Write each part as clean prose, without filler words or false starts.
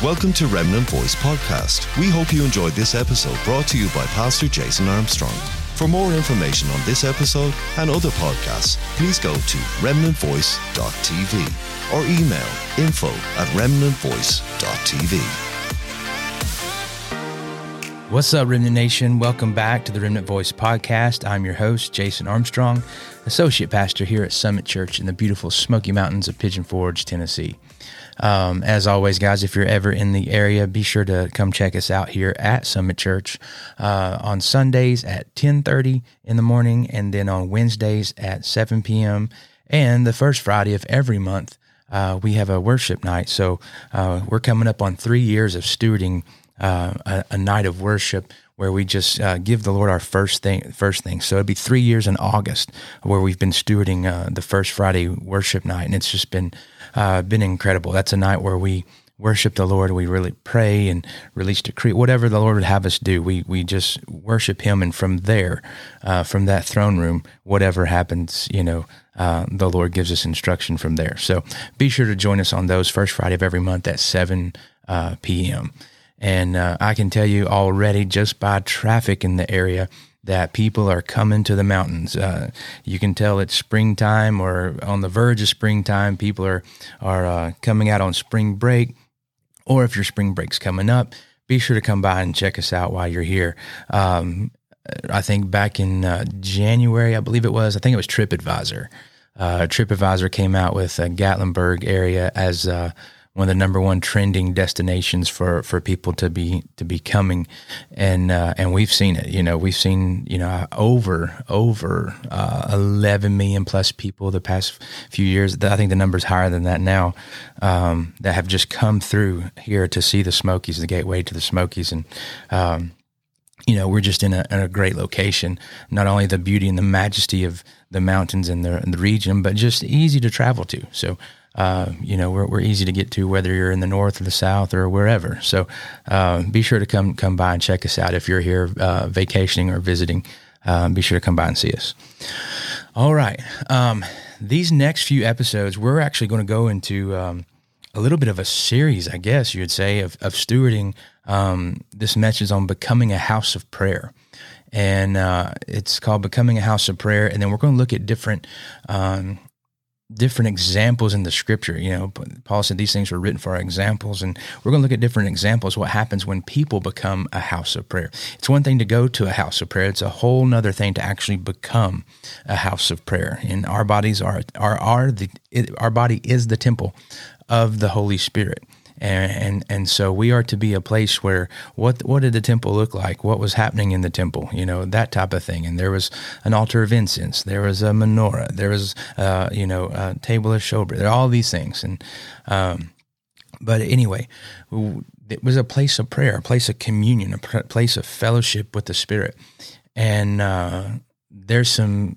Welcome to Remnant Voice Podcast. We hope you enjoyed this episode brought to you by Pastor Jason Armstrong. For more information on this episode and other podcasts, please go to remnantvoice.tv or email info@remnantvoice.tv. What's up, Remnant Nation? Welcome back to the Remnant Voice Podcast. I'm your host, Jason Armstrong, Associate Pastor here at Summit Church in the beautiful Smoky Mountains of Pigeon Forge, Tennessee. As always, guys, if you're ever in the area, be sure to come check us out here at Summit Church on Sundays at 10:30 in the morning, and then on Wednesdays at 7 p.m. And the first Friday of every month, we have a worship night. So we're coming up on 3 years of stewarding a night of worship where we just give the Lord our first thing. So it'd be 3 years in August where we've been stewarding the first Friday worship night, and it's just been incredible. That's a night where we worship the Lord. We really pray and release decree, whatever the Lord would have us do. We just worship Him, and from there, from that throne room, whatever happens, the Lord gives us instruction from there. So be sure to join us on those first Friday of every month at 7 p.m. And I can tell you already, just by traffic in the area, that people are coming to the mountains. You can tell it's springtime or on the verge of springtime. People are coming out on spring break, or if your spring break's coming up, be sure to come by and check us out while you're here. I think back in January, I think it was TripAdvisor. TripAdvisor came out with Gatlinburg area as one of the number one trending destinations for people to be coming, and we've seen it. We've seen over 11 million plus people the past few years. I think the number's higher than that now, that have just come through here to see the Smokies, the gateway to the Smokies, and we're just in a great location. Not only the beauty and the majesty of the mountains and the region, but just easy to travel to. So. We're easy to get to, whether you're in the north or the south or wherever. So be sure to come by and check us out if you're here vacationing or visiting. Be sure to come by and see us. All right. These next few episodes, we're actually going to go into a little bit of a series, I guess you would say, of stewarding this message on becoming a house of prayer. And it's called Becoming a House of Prayer. And then we're going to look at different examples in the scripture. Paul said these things were written for our examples, and we're going to look at different examples, what happens when people become a house of prayer. It's one thing to go to a house of prayer. It's a whole nother thing to actually become a house of prayer. And our bodies our body is the temple of the Holy Spirit. And so we are to be a place where what did the temple look like? What was happening in the temple? That type of thing. And there was an altar of incense. There was a menorah. There was a table of showbread. There are all these things. And but anyway, it was a place of prayer, a place of communion, a place of fellowship with the Spirit. And there's some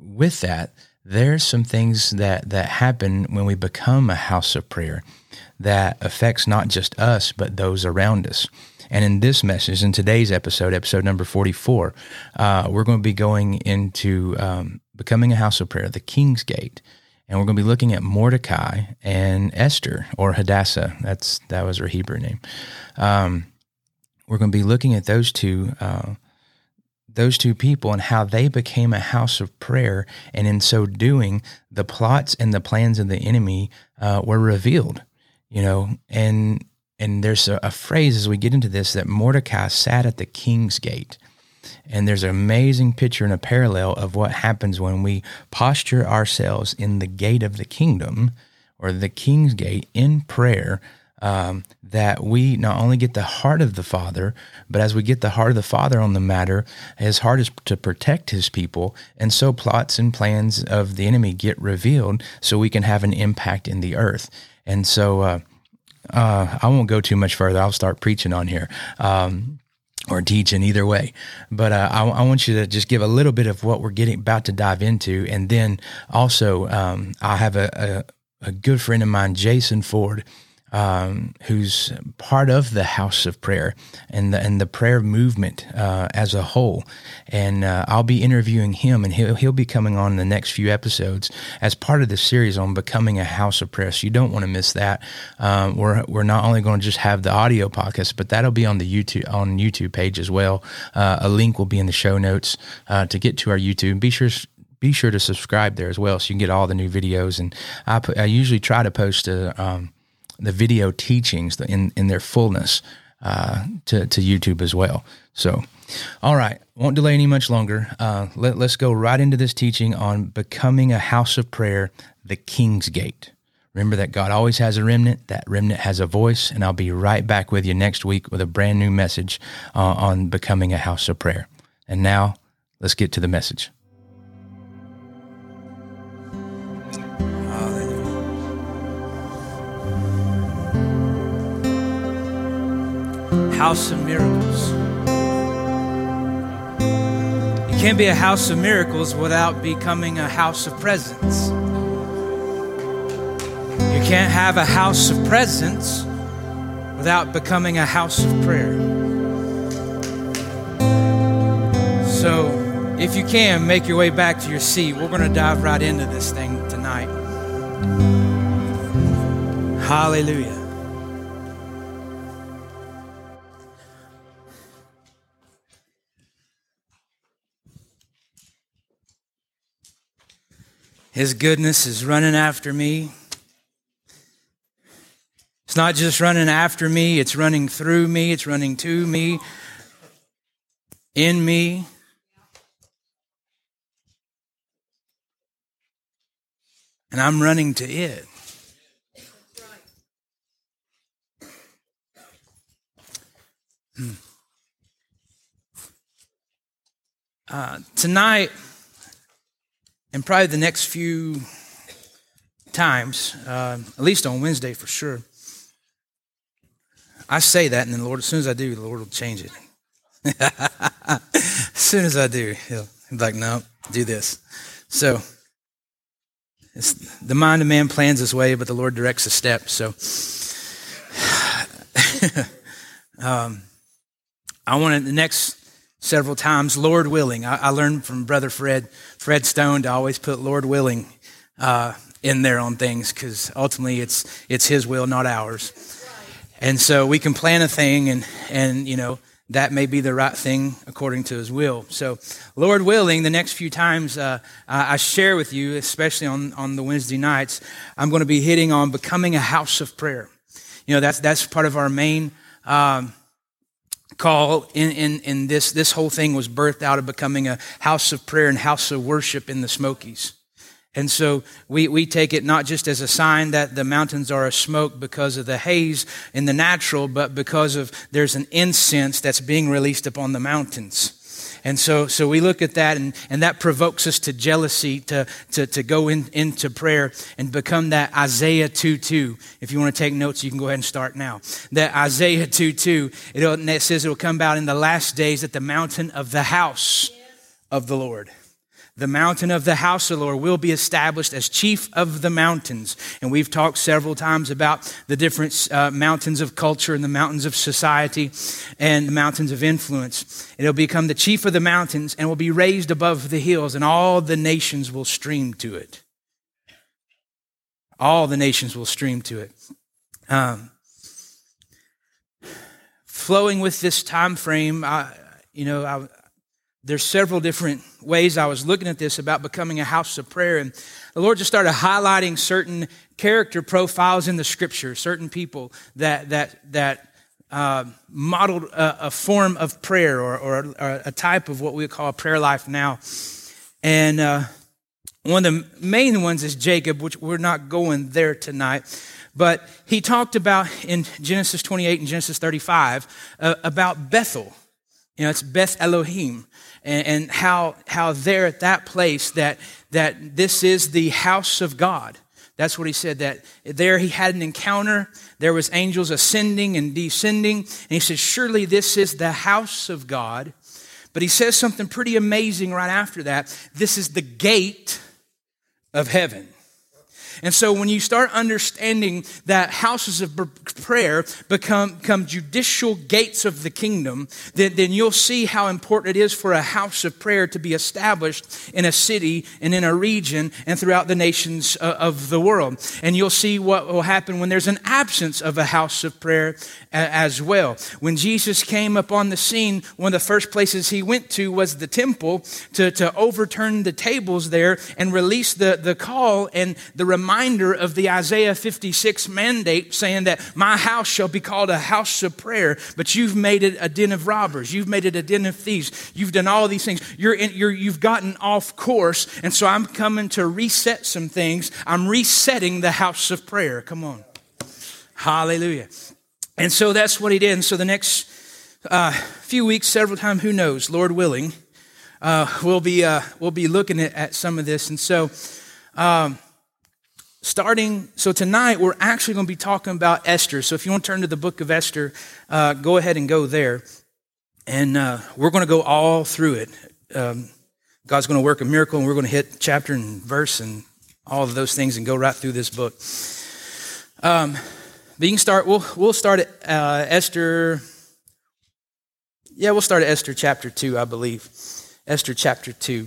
things that happen when we become a house of prayer that affects not just us, but those around us. And in this message, in today's episode number 44, we're going to be going into becoming a house of prayer, the King's Gate. And we're going to be looking at Mordecai and Esther, or Hadassah. That was her Hebrew name. We're going to be looking at those two people and how they became a house of prayer. And in so doing, the plots and the plans of the enemy were revealed. And there's a phrase as we get into this that Mordecai sat at the King's Gate. And there's an amazing picture and a parallel of what happens when we posture ourselves in the gate of the kingdom, or the King's Gate, in prayer, that we not only get the heart of the Father, but as we get the heart of the Father on the matter, His heart is to protect His people, and so plots and plans of the enemy get revealed so we can have an impact in the earth. And so I won't go too much further. I'll start preaching on here, or teaching, either way. But I want you to just give a little bit of what we're about to dive into. And then also I have a good friend of mine, Jason Ford. who's part of the House of Prayer and the prayer movement as a whole. And I'll be interviewing him, and he'll be coming on in the next few episodes as part of this series on becoming a house of prayer. So you don't want to miss that. We're not only going to just have the audio podcast, but that'll be on the YouTube page as well. A link will be in the show notes to get to our YouTube. Be sure to subscribe there as well, so you can get all the new videos. And I usually try to post the video teachings in their fullness to YouTube as well. So, all right, won't delay any much longer. Let's go right into this teaching on becoming a house of prayer, the King's Gate. Remember that God always has a remnant. That remnant has a voice, and I'll be right back with you next week with a brand new message on becoming a house of prayer. And now, let's get to the message. House of miracles. You can't be a house of miracles without becoming a house of presence. You can't have a house of presence without becoming a house of prayer. So, if you can, make your way back to your seat. We're going to dive right into this thing tonight. Hallelujah. His goodness is running after me. It's not just running after me, it's running through me, it's running to me, in me. And I'm running to it. Tonight, and probably the next few times, at least on Wednesday for sure, I say that, and then the Lord, as soon as I do, the Lord will change it. As soon as I do, he'll be like, no, do this. So, the mind of man plans his way, but the Lord directs the steps. So, I want to, the next several times, Lord willing. I learned from Brother Fred Stone to always put Lord willing in there on things, because ultimately it's His will, not ours. And so we can plan a thing, and you know, that may be the right thing according to His will. So, Lord willing, the next few times I share with you, especially on the Wednesday nights, I'm going to be hitting on becoming a house of prayer. You know, that's part of our main call in this whole thing was birthed out of becoming a house of prayer and house of worship in the Smokies. And so we take it not just as a sign that the mountains are a smoke because of the haze in the natural, but because of there's an incense that's being released upon the mountains. And so we look at that, and that provokes us to jealousy, to go into prayer and become that Isaiah 2:2. If you want to take notes, you can go ahead and start now. That Isaiah 2:2, it says it will come about in the last days at the mountain of the house of the Lord. The mountain of the house of the Lord will be established as chief of the mountains. And we've talked several times about the different mountains of culture and the mountains of society and the mountains of influence. It'll become the chief of the mountains and will be raised above the hills, and all the nations will stream to it. All the nations will stream to it. Flowing with this time frame, there's several different ways I was looking at this about becoming a house of prayer, and the Lord just started highlighting certain character profiles in the Scripture, certain people that modeled a form of prayer or a type of what we call a prayer life now. And one of the main ones is Jacob, which we're not going there tonight. But he talked about in Genesis 28 and Genesis 35 about Bethel. You know, it's Beth Elohim, and how there at that place that this is the house of God. That's what he said, that there he had an encounter. There was angels ascending and descending. And he said, surely this is the house of God. But he says something pretty amazing right after that. This is the gate of heaven. And so when you start understanding that houses of prayer become judicial gates of the kingdom, then you'll see how important it is for a house of prayer to be established in a city and in a region and throughout the nations of the world. And you'll see what will happen when there's an absence of a house of prayer as well. When Jesus came upon the scene, one of the first places he went to was the temple to overturn the tables there and release the call and the reminder of the Isaiah 56 mandate saying that my house shall be called a house of prayer, but you've made it a den of robbers. You've made it a den of thieves. You've done all these things. You've gotten off course, and so I'm coming to reset some things. I'm resetting the house of prayer. Come on. Hallelujah. And so that's what he did. And so the next few weeks, several times, who knows, Lord willing, we'll be looking at some of this. And so so tonight we're actually going to be talking about Esther. So if you want to turn to the book of Esther, go ahead and go there. And we're going to go all through it. God's going to work a miracle, and we're going to hit chapter and verse and all of those things and go right through this book. But you can start, we'll start at Esther. Yeah, we'll start at Esther chapter 2, I believe. Esther chapter 2.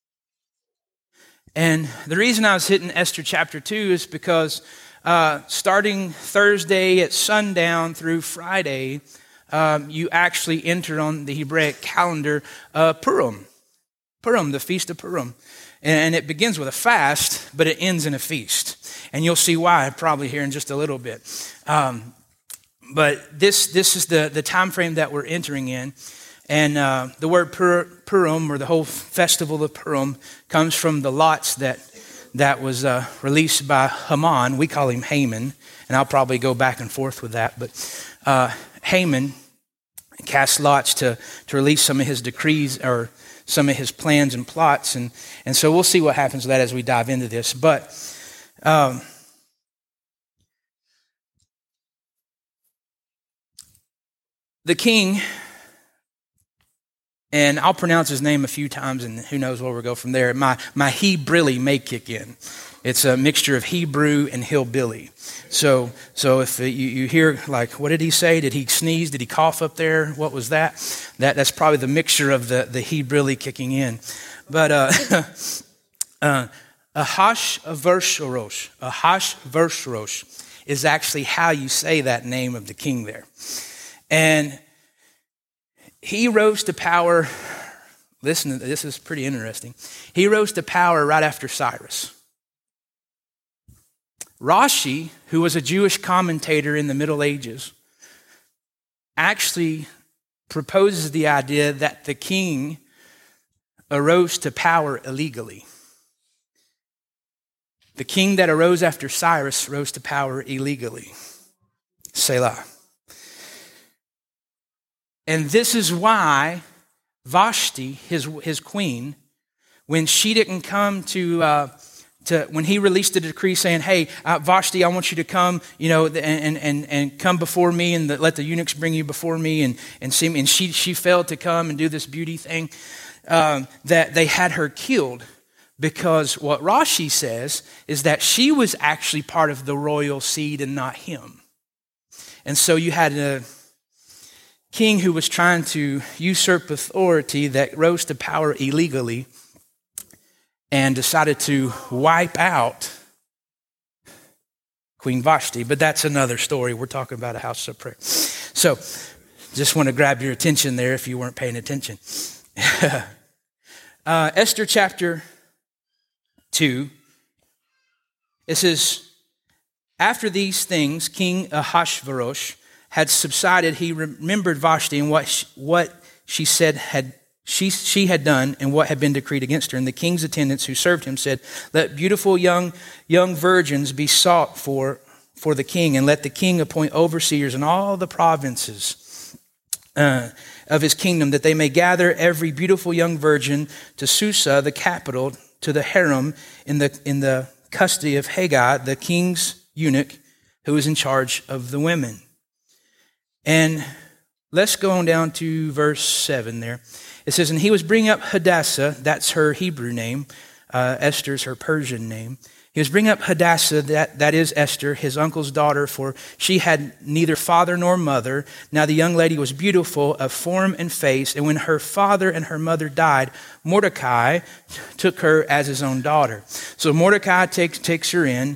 And the reason I was hitting Esther chapter 2 is because starting Thursday at sundown through Friday, you actually enter on the Hebraic calendar Purim, the Feast of Purim. And it begins with a fast, but it ends in a feast. And you'll see why probably here in just a little bit. But this is the time frame that we're entering in. And the word Purim, or the whole festival of Purim, comes from the lots that was released by Haman. We call him Haman, and I'll probably go back and forth with that. But Haman cast lots to release some of his decrees or some of his plans and plots. And so we'll see what happens with that as we dive into this. But the king, and I'll pronounce his name a few times, and who knows where we'll go from there. My Hebrilly may kick in. It's a mixture of Hebrew and hillbilly. So if you hear, like, what did he say? Did he sneeze? Did he cough up there? What was that? That's probably the mixture of the Hebrilly kicking in. But Ahasuerus is actually how you say that name of the king there. And he rose to power. Listen, this is pretty interesting. He rose to power right after Cyrus. Rashi, who was a Jewish commentator in the Middle Ages, actually proposes the idea that the king arose to power illegally. The king that arose after Cyrus rose to power illegally. Selah. And this is why Vashti, his queen, when she didn't come when he released the decree saying, hey, Vashti, I want you to come, and come before me, and let the eunuchs bring you before me and see me. And she failed to come and do this beauty thing, that they had her killed, because what Rashi says is that she was actually part of the royal seed and not him. And so you had a king who was trying to usurp authority that rose to power illegally and decided to wipe out Queen Vashti. But that's another story. We're talking about a house of prayer. So just want to grab your attention there if you weren't paying attention. Esther chapter 2. It says, after these things, King Ahasuerus had subsided, he remembered Vashti and what she said she had done and what had been decreed against her. And the king's attendants who served him said, let beautiful young virgins be sought for the king, and let the king appoint overseers in all the provinces of his kingdom, that they may gather every beautiful young virgin to Susa, the capital, to the harem in the custody of Haggai, the king's eunuch, who is in charge of the women. And let's go on down to verse 7 there. It says, and he was bringing up Hadassah, that's her Hebrew name, Esther's her Persian name. He was bringing up Hadassah, that is Esther, his uncle's daughter, for she had neither father nor mother. Now the young lady was beautiful of form and face, and when her father and her mother died, Mordecai took her as his own daughter. So Mordecai takes her in.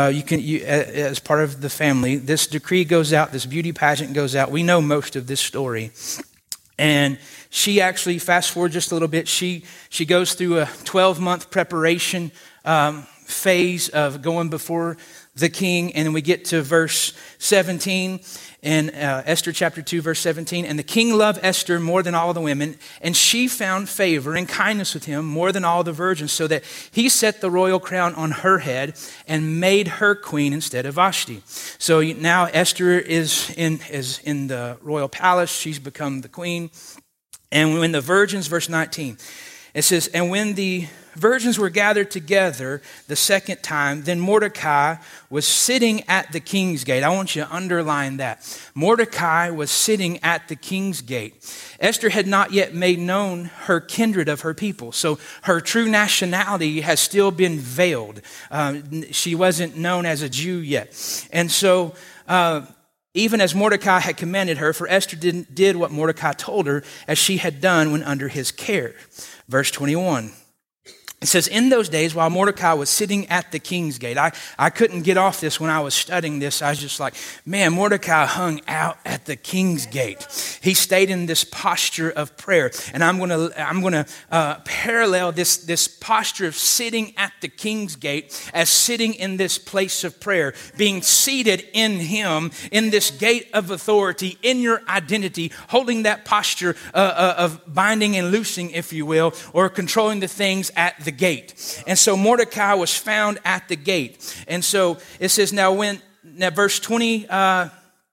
As part of the family. This decree goes out. This beauty pageant goes out. We know most of this story. And she actually, fast forward just a little bit, she goes through a 12-month preparation phase of going before the king. And then we get to verse 17 in Esther chapter 2, verse 17. And the king loved Esther more than all the women, and she found favor and kindness with him more than all the virgins, so that he set the royal crown on her head and made her queen instead of Vashti. So now Esther is in the royal palace. She's become the queen. And when the virgins, verse 19, it says, and when the virgins were gathered together the second time, then Mordecai was sitting at the king's gate. I want you to underline that. Mordecai was sitting at the king's gate. Esther had not yet made known her kindred of her people. So her true nationality has still been veiled. She wasn't known as a Jew yet. And so even as Mordecai had commanded her, for Esther did what Mordecai told her, as she had done when under his care. Verse 21. It says, in those days, while Mordecai was sitting at the king's gate, I couldn't get off this when I was studying this. I was just like, man, Mordecai hung out at the king's gate. He stayed in this posture of prayer. And I'm gonna parallel this posture of sitting at the king's gate as sitting in this place of prayer, being seated in him, in this gate of authority, in your identity, holding that posture of binding and loosing, if you will, or controlling the things at the gate. And so Mordecai was found at the gate. And so it says, now verse 21,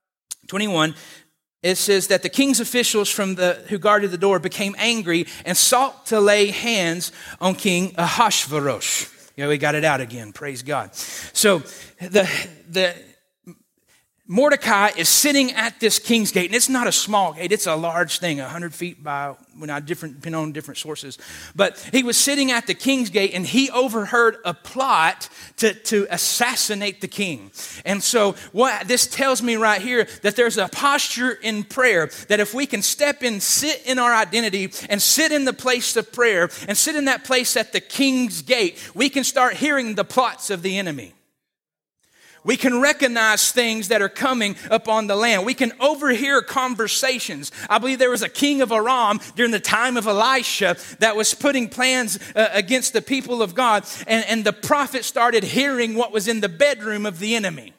it says that the king's officials who guarded the door became angry and sought to lay hands on King Ahasuerus. We got it out again. Praise God. So the Mordecai is sitting at this king's gate, and it's not a small gate. It's a large thing, 100 feet by, depending on different sources. But he was sitting at the king's gate, and he overheard a plot to assassinate the king. And so what this tells me right here, that there's a posture in prayer, that if we can step in, sit in our identity, and sit in the place of prayer, and sit in that place at the king's gate, we can start hearing the plots of the enemy. We can recognize things that are coming upon the land. We can overhear conversations. I believe there was a king of Aram during the time of Elisha that was putting plans against the people of God. And the prophet started hearing what was in the bedroom of the enemy.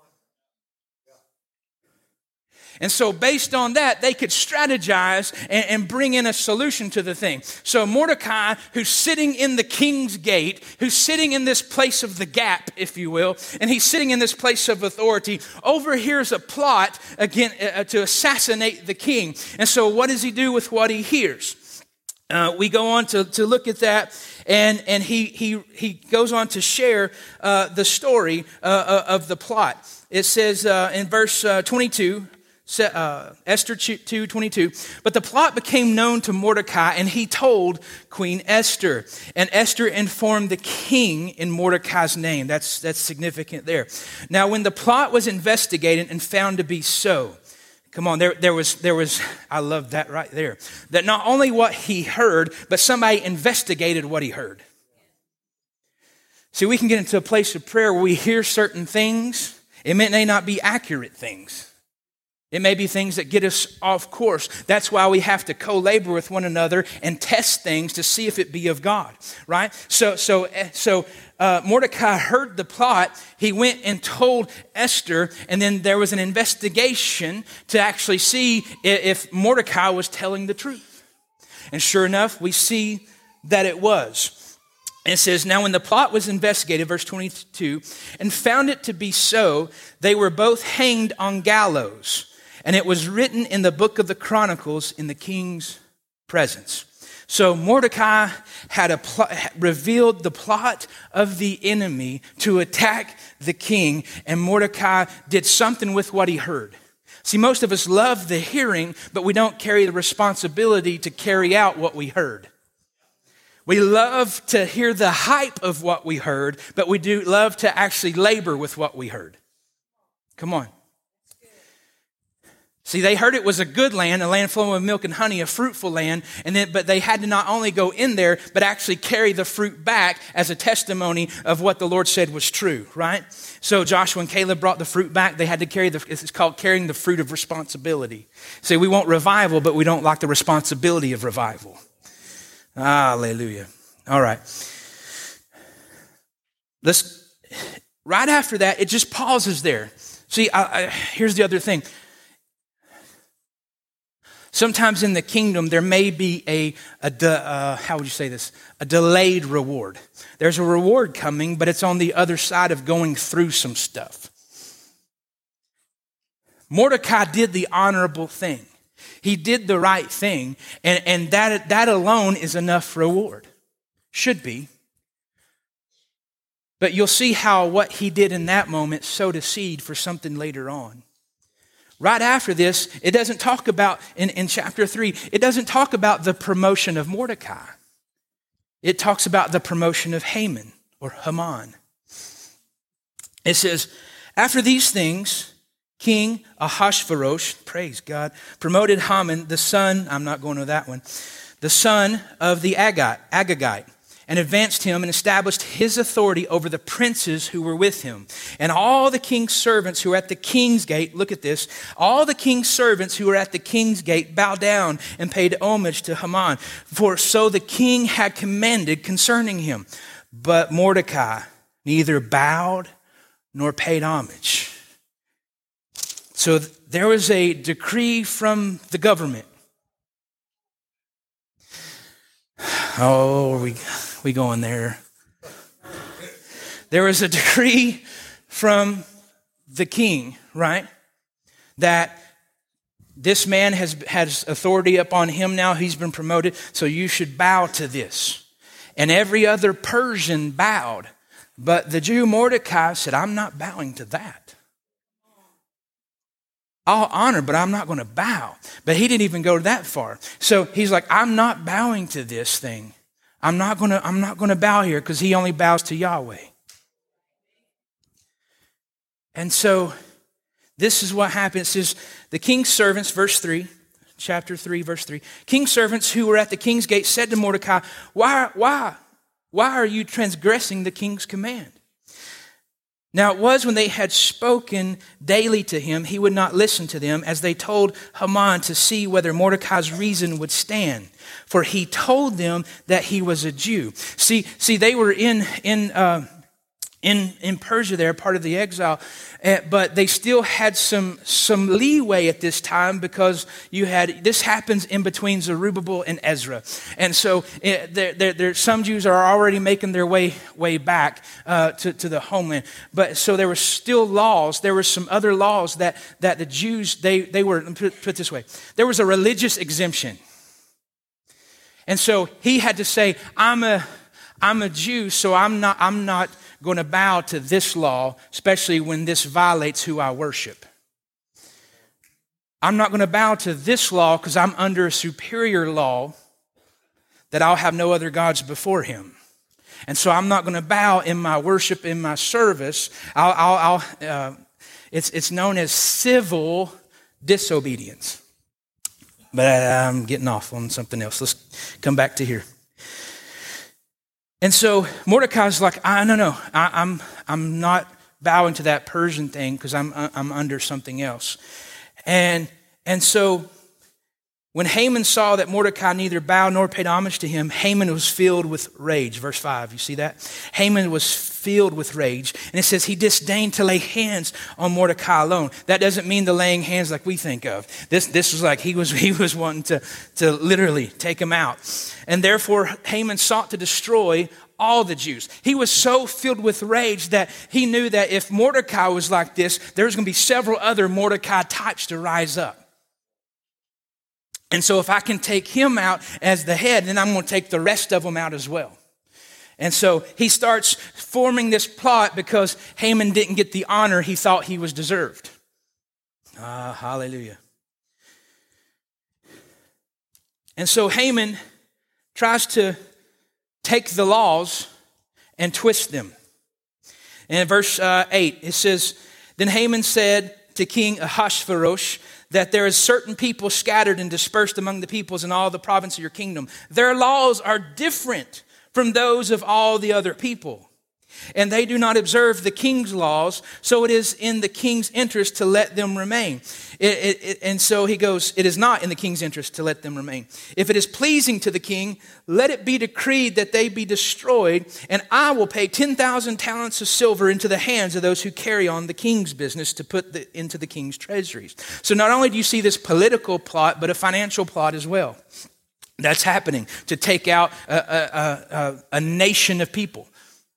And so based on that, they could strategize and bring in a solution to the thing. So Mordecai, who's sitting in the king's gate, who's sitting in this place of the gap, if you will, and he's sitting in this place of authority, overhears a plot again to assassinate the king. And so what does he do with what he hears? We go on to look at that, and he goes on to share the story of the plot. It says in verse 22, Esther 2:22. But the plot became known to Mordecai, and he told Queen Esther. And Esther informed the king in Mordecai's name. That's significant there. Now, when the plot was investigated and found to be so, come on, there was, I love that right there. That not only what he heard, but somebody investigated what he heard. See, we can get into a place of prayer where we hear certain things. It may not be accurate things. It may be things that get us off course. That's why we have to co-labor with one another and test things to see if it be of God, right? So Mordecai heard the plot. He went and told Esther, and then there was an investigation to actually see if Mordecai was telling the truth. And sure enough, we see that it was. And it says, now when the plot was investigated, verse 22, and found it to be so, they were both hanged on gallows. And it was written in the book of the Chronicles in the king's presence. So Mordecai had revealed the plot of the enemy to attack the king, and Mordecai did something with what he heard. See, most of us love the hearing, but we don't carry the responsibility to carry out what we heard. We love to hear the hype of what we heard, but we do love to actually labor with what we heard. Come on. See, they heard it was a good land, a land flowing with milk and honey, a fruitful land, but they had to not only go in there, but actually carry the fruit back as a testimony of what the Lord said was true, right? So Joshua and Caleb brought the fruit back. They had to carry it's called carrying the fruit of responsibility. See, we want revival, but we don't like the responsibility of revival. Hallelujah. All right. Right after that, it just pauses there. See, here's the other thing. Sometimes in the kingdom, there may be how would you say this? A delayed reward. There's a reward coming, but it's on the other side of going through some stuff. Mordecai did the honorable thing. He did the right thing, and that alone is enough reward. Should be. But you'll see how what he did in that moment sowed a seed for something later on. Right after this, it doesn't talk about, in chapter 3, it doesn't talk about the promotion of Mordecai. It talks about the promotion of Haman, or Haman. It says, after these things, King Ahasuerus, praise God, promoted Haman, the son, I'm not going to that one, the son of the Agagite, and advanced him and established his authority over the princes who were with him. And all the king's servants who were at the king's gate, look at this, all the king's servants who were at the king's gate bowed down and paid homage to Haman, for so the king had commanded concerning him. But Mordecai neither bowed nor paid homage. So there was a decree from the government. Oh, we going there. There was a decree from the king, right? That this man has authority upon him now. He's been promoted, so you should bow to this. And every other Persian bowed. But the Jew Mordecai said, I'm not bowing to that. I'll honor, but I'm not going to bow. But he didn't even go that far. So he's like, I'm not bowing to this thing. I'm not going to bow here, because he only bows to Yahweh. And so this is what happened. It says, the king's servants, verse 3, chapter 3, verse 3. King's servants who were at the king's gate said to Mordecai, why are you transgressing the king's command? Now it was when they had spoken daily to him, he would not listen to them, as they told Haman to see whether Mordecai's reason would stand. For he told them that he was a Jew. See, they were in Persia there, part of the exile, but they still had some leeway at this time, because this happens in between Zerubbabel and Ezra. And so some Jews are already making their way back to the homeland. But so there were still laws. There were some other laws that the Jews, they were, put it this way, there was a religious exemption. And so he had to say, I'm a Jew, so I'm not going to bow to this law, especially when this violates who I worship. I'm not going to bow to this law because I'm under a superior law that I'll have no other gods before him. And so I'm not going to bow in my worship, in my service. It's known as civil disobedience. But I'm getting off on something else. Let's come back to here. And so Mordecai's like, no, I'm not bowing to that Persian thing, because I'm under something else. And so when Haman saw that Mordecai neither bowed nor paid homage to him, Haman was filled with rage. Verse 5, you see that? Haman was filled with rage. And it says he disdained to lay hands on Mordecai alone. That doesn't mean the laying hands like we think of. This was like he was wanting to literally take him out. And therefore Haman sought to destroy all the Jews. He was so filled with rage that he knew that if Mordecai was like this, there was going to be several other Mordecai types to rise up. And so if I can take him out as the head, then I'm going to take the rest of them out as well. And so he starts forming this plot because Haman didn't get the honor he thought he was deserved. Hallelujah. And so Haman tries to take the laws and twist them. And in verse 8, it says, Then Haman said to King Ahasuerus that there is certain people scattered and dispersed among the peoples in all the province of your kingdom. Their laws are different from those of all the other people, and they do not observe the king's laws, so it is in the king's interest to let them remain. And so he goes, it is not in the king's interest to let them remain. If it is pleasing to the king, let it be decreed that they be destroyed, and I will pay 10,000 talents of silver into the hands of those who carry on the king's business to put into the king's treasuries. So not only do you see this political plot, but a financial plot as well. That's happening to take out a nation of people.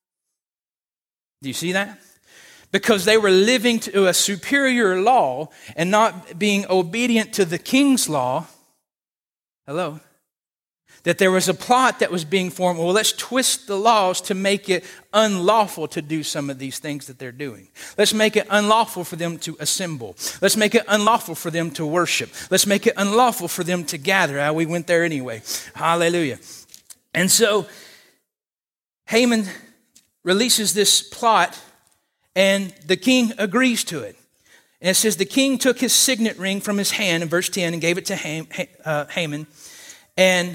Do you see that? Because they were living to a superior law and not being obedient to the king's law. Hello? That there was a plot that was being formed. Well, let's twist the laws to make it unlawful to do some of these things that they're doing. Let's make it unlawful for them to assemble. Let's make it unlawful for them to worship. Let's make it unlawful for them to gather. We went there anyway. Hallelujah. And so Haman releases this plot, and the king agrees to it. And it says, the king took his signet ring from his hand, in verse 10, and gave it to Haman. And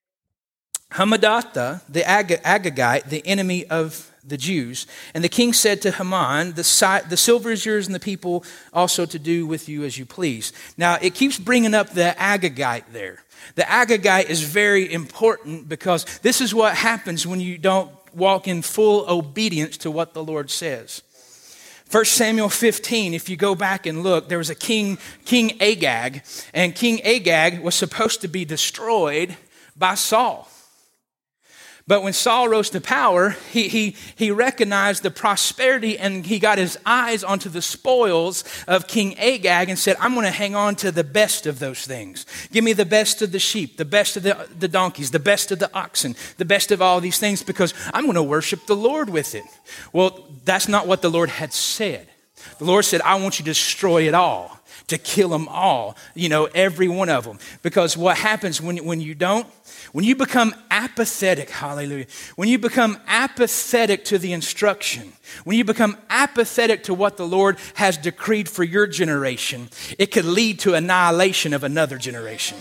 Hammedatha, the Agagite, the enemy of the Jews. And the king said to Haman, the silver is yours and the people also to do with you as you please. Now, it keeps bringing up the Agagite there. The Agagite is very important because this is what happens when you don't walk in full obedience to what the Lord says. 1 Samuel 15, if you go back and look, there was a king Agag, and King Agag was supposed to be destroyed by Saul. But when Saul rose to power, he recognized the prosperity, and he got his eyes onto the spoils of King Agag and said, I'm going to hang on to the best of those things. Give me the best of the sheep, the best of the donkeys, the best of the oxen, the best of all these things, because I'm going to worship the Lord with it. Well, that's not what the Lord had said. The Lord said, I want you to destroy it all, to kill them all, every one of them. Because what happens when you don't? When you become apathetic, hallelujah, when you become apathetic to the instruction, when you become apathetic to what the Lord has decreed for your generation, it could lead to annihilation of another generation.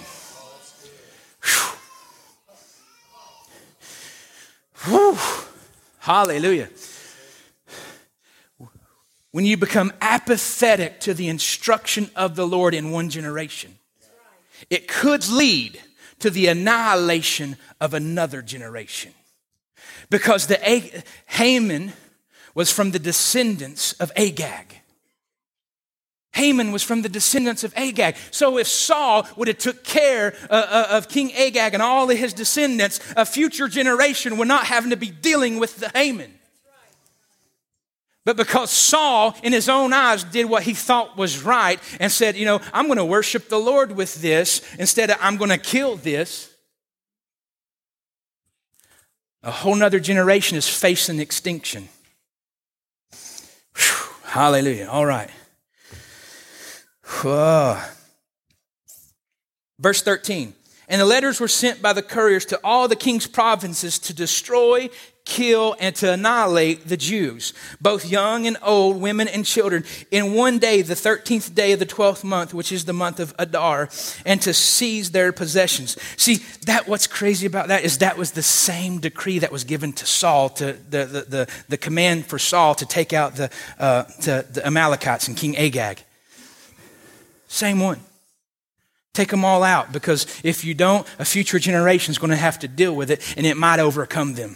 Whew. Whew. Hallelujah. When you become apathetic to the instruction of the Lord in one generation, it could lead to the annihilation of another generation. Because Haman was from the descendants of Agag. Haman was from the descendants of Agag. So if Saul would have took care of King Agag and all of his descendants, a future generation would not have to be dealing with the Haman. But because Saul, in his own eyes, did what he thought was right and said, I'm going to worship the Lord with this instead of I'm going to kill this, a whole nother generation is facing extinction. Whew, hallelujah. All right. Verse 13. And the letters were sent by the couriers to all the king's provinces to destroy, kill, and to annihilate the Jews, both young and old, women and children, in one day, the 13th day of the 12th month, which is the month of Adar, and to seize their possessions. See, what's crazy about that is that was the same decree that was given to Saul, to the command for Saul to take out the Amalekites and King Agag. Same one. Take them all out, because if you don't, a future generation is going to have to deal with it, and it might overcome them.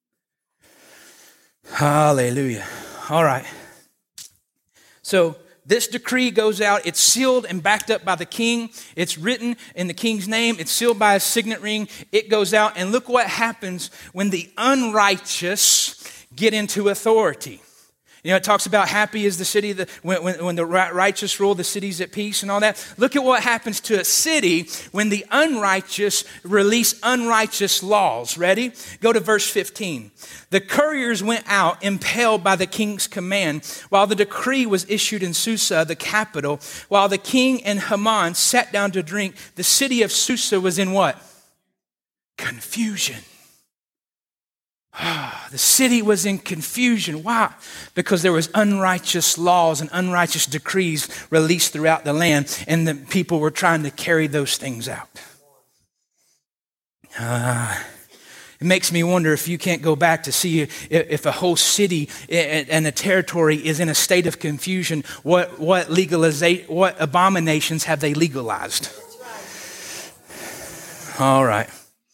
Hallelujah. All right. So this decree goes out. It's sealed and backed up by the king. It's written in the king's name. It's sealed by a signet ring. It goes out. And look what happens when the unrighteous get into authority. It talks about happy is the city when the righteous rule, the city's at peace and all that. Look at what happens to a city when the unrighteous release unrighteous laws. Ready? Go to verse 15. The couriers went out impelled by the king's command while the decree was issued in Susa, the capital. While the king and Haman sat down to drink, the city of Susa was in what? Confusion. The city was in confusion. Why? Because there was unrighteous laws and unrighteous decrees released throughout the land, and the people were trying to carry those things out. It makes me wonder if you can't go back to see if a whole city and a territory is in a state of confusion, what abominations have they legalized? All right.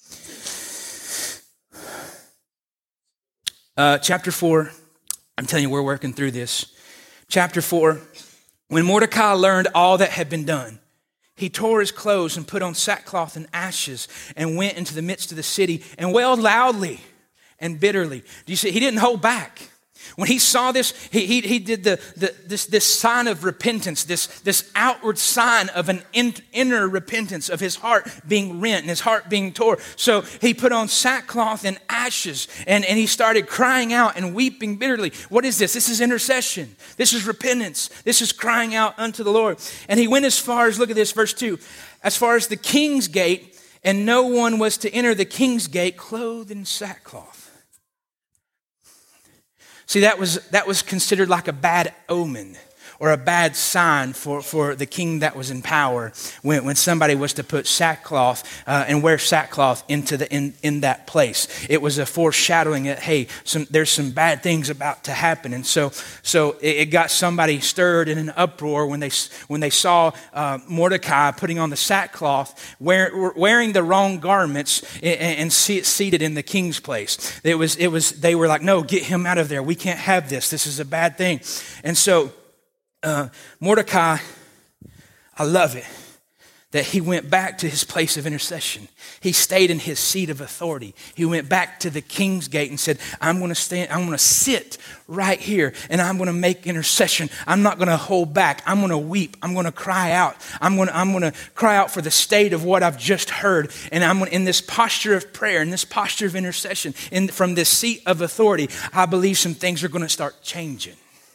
Chapter 4, I'm telling you, we're working through this. Chapter 4, when Mordecai learned all that had been done, he tore his clothes and put on sackcloth and ashes and went into the midst of the city and wailed loudly and bitterly. Do you see? He didn't hold back. When he saw this, he did this sign of repentance, this outward sign of an inner repentance of his heart being rent and his heart being tore. So he put on sackcloth and ashes and he started crying out and weeping bitterly. What is this? This is intercession. This is repentance. This is crying out unto the Lord. And he went as far as, look at this, verse 2, as far as the king's gate, and no one was to enter the king's gate clothed in sackcloth. See, that was considered like a bad omen or a bad sign for the king that was in power when somebody was to put sackcloth and wear sackcloth in that place. It was a foreshadowing that, hey, there's some bad things about to happen. And so it got somebody stirred in an uproar when they saw Mordecai putting on the sackcloth, wearing the wrong garments and seated in the king's place. They were like, no, get him out of there. We can't have this. This is a bad thing. And so Mordecai, I love it that he went back to his place of intercession. He stayed in his seat of authority. He went back to the king's gate and said, I'm going to sit right here and I'm going to make intercession. I'm not going to hold back. I'm going to weep. I'm going to cry out. I'm going to cry out for the state of what I've just heard. And I'm in this posture of prayer, in this posture of intercession, from this seat of authority, I believe some things are going to start changing.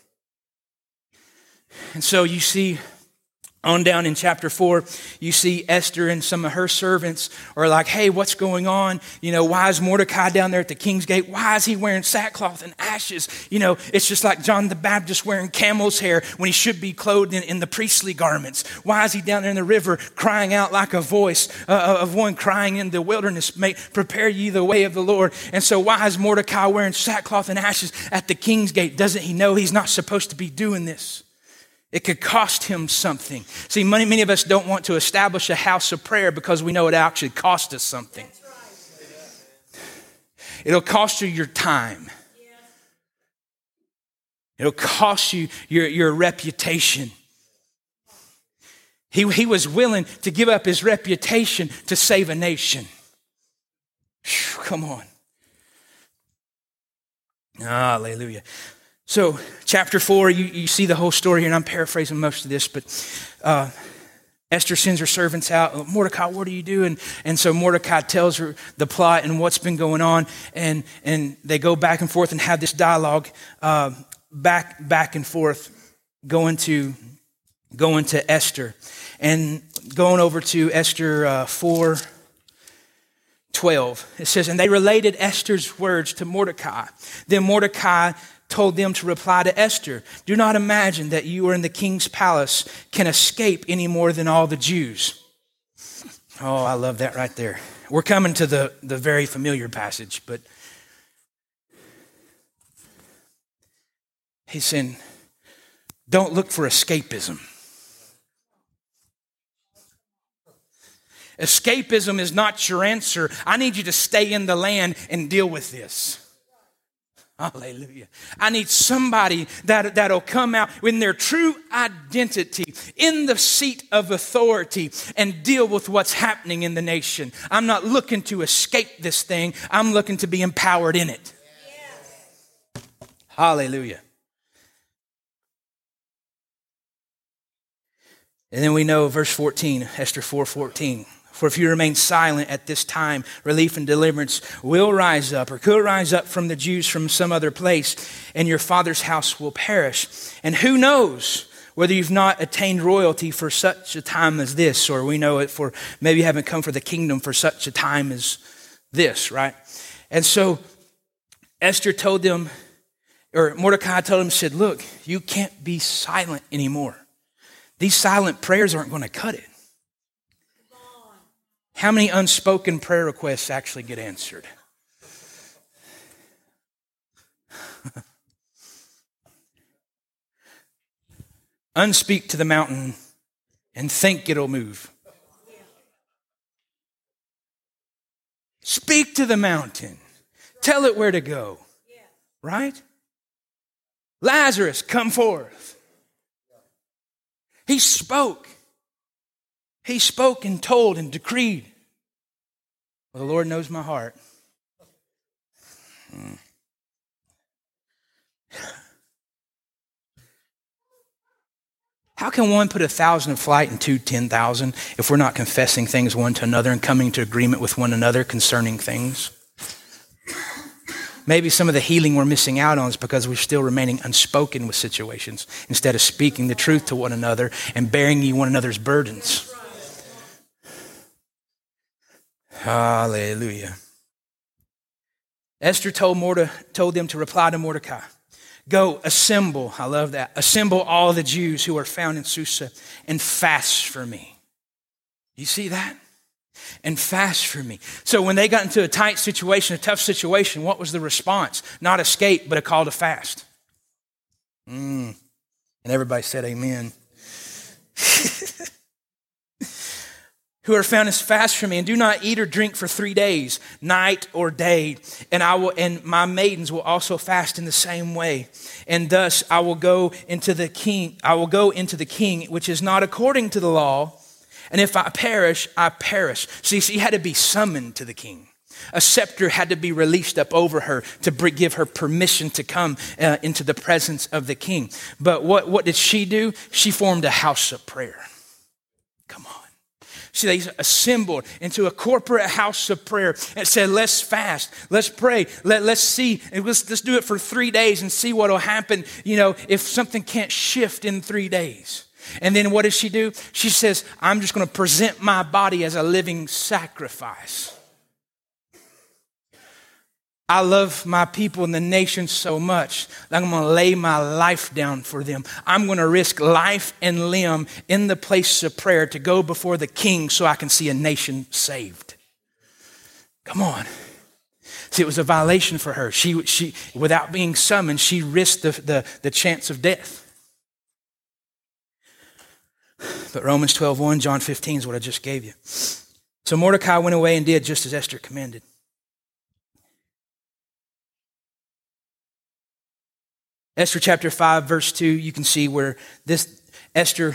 And so you see, on down in chapter 4, you see Esther and some of her servants are like, hey, what's going on? Why is Mordecai down there at the king's gate? Why is he wearing sackcloth and ashes? It's just like John the Baptist wearing camel's hair when he should be clothed in the priestly garments. Why is he down there in the river crying out like a voice of one crying in the wilderness, prepare ye the way of the Lord? And so why is Mordecai wearing sackcloth and ashes at the king's gate? Doesn't he know he's not supposed to be doing this? It could cost him something. See, many of us don't want to establish a house of prayer because we know it actually cost us something. It'll cost you your time. It'll cost you your reputation. He was willing to give up his reputation to save a nation. Whew, come on. Hallelujah. So chapter 4, you see the whole story here, and I'm paraphrasing most of this, but Esther sends her servants out. Mordecai, what are you doing? And so Mordecai tells her the plot and what's been going on, and they go back and forth and have this dialogue back and forth, going to Esther. And going over to Esther 4:12, it says, and they related Esther's words to Mordecai. Then Mordecai told them to reply to Esther, do not imagine that you are in the king's palace can escape any more than all the Jews. Oh, I love that right there. We're coming to the very familiar passage, but he's saying, don't look for escapism. Escapism is not your answer. I need you to stay in the land and deal with this. Hallelujah. I need somebody that'll come out in their true identity, in the seat of authority, and deal with what's happening in the nation. I'm not looking to escape this thing. I'm looking to be empowered in it. Yes. Hallelujah. And then we know verse 14, Esther 4:14. For if you remain silent at this time, relief and deliverance will rise up or could rise up from the Jews from some other place, and your father's house will perish. And who knows whether you've not attained royalty for such a time as this, or we know it for maybe you haven't come for the kingdom for such a time as this, right? And so Esther told them, or Mordecai told him, said, look, you can't be silent anymore. These silent prayers aren't going to cut it. How many unspoken prayer requests actually get answered? Unspeak to the mountain and think it'll move. Speak to the mountain. Tell it where to go. Right? Lazarus, come forth. He spoke. He spoke and told and decreed. Well, the Lord knows my heart. How can one put 1,000 to flight and two 10,000 if we're not confessing things one to another and coming to agreement with one another concerning things? Maybe some of the healing we're missing out on is because we're still remaining unspoken with situations instead of speaking the truth to one another and bearing one another's burdens. Hallelujah. Esther told them to reply to Mordecai. Go, assemble, I love that, assemble all the Jews who are found in Susa and fast for me. You see that? And fast for me. So when they got into a tight situation, a tough situation, what was the response? Not escape, but a call to fast. And everybody said amen. Who are found as fast for me, and do not eat or drink for 3 days, night or day. And my maidens will also fast in the same way. And thus I will go into the king, which is not according to the law. And if I perish, I perish. See, she had to be summoned to the king. A scepter had to be released up over her to give her permission to come into the presence of the king. But what did she do? She formed a house of prayer. Come on. See, they assembled into a corporate house of prayer and said, let's fast, let's pray, let's see, let's do it for 3 days and see what will happen, if something can't shift in 3 days. And then what does she do? She says, I'm just going to present my body as a living sacrifice. I love my people and the nation so much that I'm going to lay my life down for them. I'm going to risk life and limb in the place of prayer to go before the king so I can see a nation saved. Come on. See, it was a violation for her. She without being summoned, she risked the chance of death. But Romans 12:1, John 15 is what I just gave you. So Mordecai went away and did just as Esther commanded. Esther chapter 5, verse 2, you can see where this Esther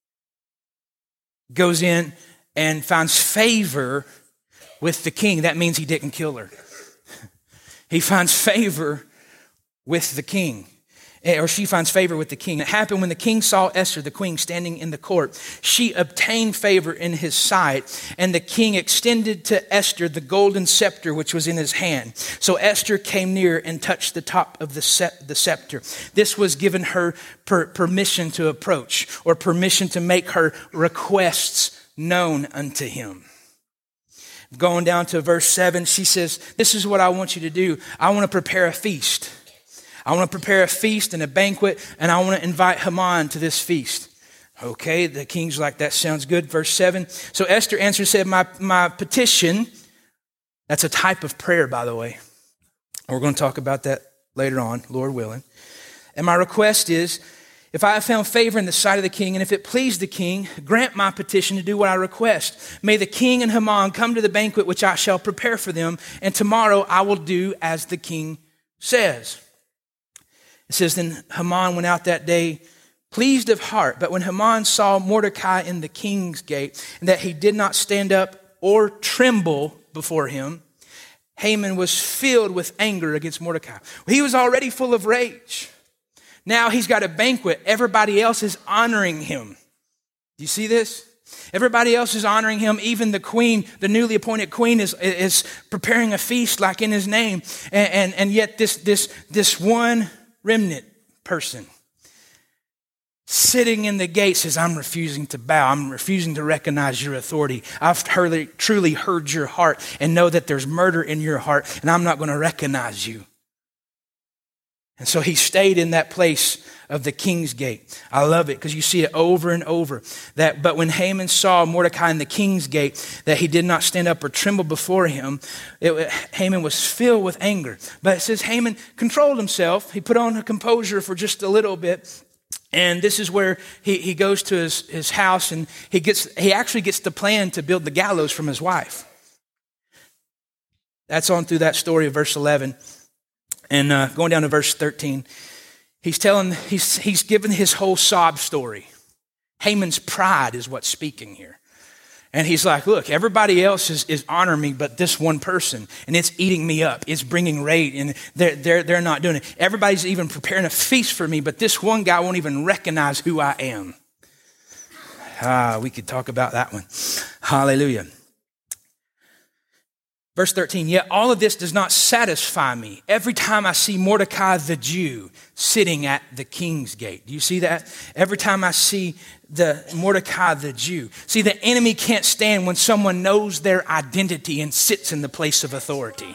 goes in and finds favor with the king. That means he didn't kill her. He finds favor with the king. Or she finds favor with the king. It happened when the king saw Esther, the queen, standing in the court. She obtained favor in his sight, and the king extended to Esther the golden scepter which was in his hand. So Esther came near and touched the top of the scepter. This was given her permission to approach, or permission to make her requests known unto him. Going down to verse 7, she says, this is what I want you to do. I want to prepare a feast. I want to prepare a feast and a banquet, and I want to invite Haman to this feast. Okay, the king's like, that sounds good. Verse 7. So Esther answered and said, my petition, that's a type of prayer, by the way. We're going to talk about that later on, Lord willing. And my request is, if I have found favor in the sight of the king, and if it please the king, grant my petition to do what I request. May the king and Haman come to the banquet which I shall prepare for them, and tomorrow I will do as the king says. It says, then Haman went out that day pleased of heart. But when Haman saw Mordecai in the king's gate, and that he did not stand up or tremble before him, Haman was filled with anger against Mordecai. He was already full of rage. Now he's got a banquet. Everybody else is honoring him. Do you see this? Everybody else is honoring him. Even the queen, the newly appointed queen, is preparing a feast like in his name. And yet this one remnant person sitting in the gate says, I'm refusing to bow. I'm refusing to recognize your authority. I've truly heard your heart and know that there's murder in your heart, and I'm not going to recognize you. And so he stayed in that place of the king's gate. I love it because you see it over and over. But when Haman saw Mordecai in the king's gate, that he did not stand up or tremble before him, Haman was filled with anger. But it says Haman controlled himself. He put on a composure for just a little bit. And this is where he goes to his house, and he actually gets the plan to build the gallows from his wife. That's on through that story of verse 11. And going down to verse 13, he's given his whole sob story. Haman's pride is what's speaking here. And he's like, look, everybody else is honoring me, but this one person, and it's eating me up. It's bringing rage, and they're not doing it. Everybody's even preparing a feast for me, but this one guy won't even recognize who I am. We could talk about that one. Hallelujah. Verse 13, yet all of this does not satisfy me. Every time I see Mordecai the Jew sitting at the king's gate. Do you see that? Every time I see the Mordecai the Jew. See, the enemy can't stand when someone knows their identity and sits in the place of authority.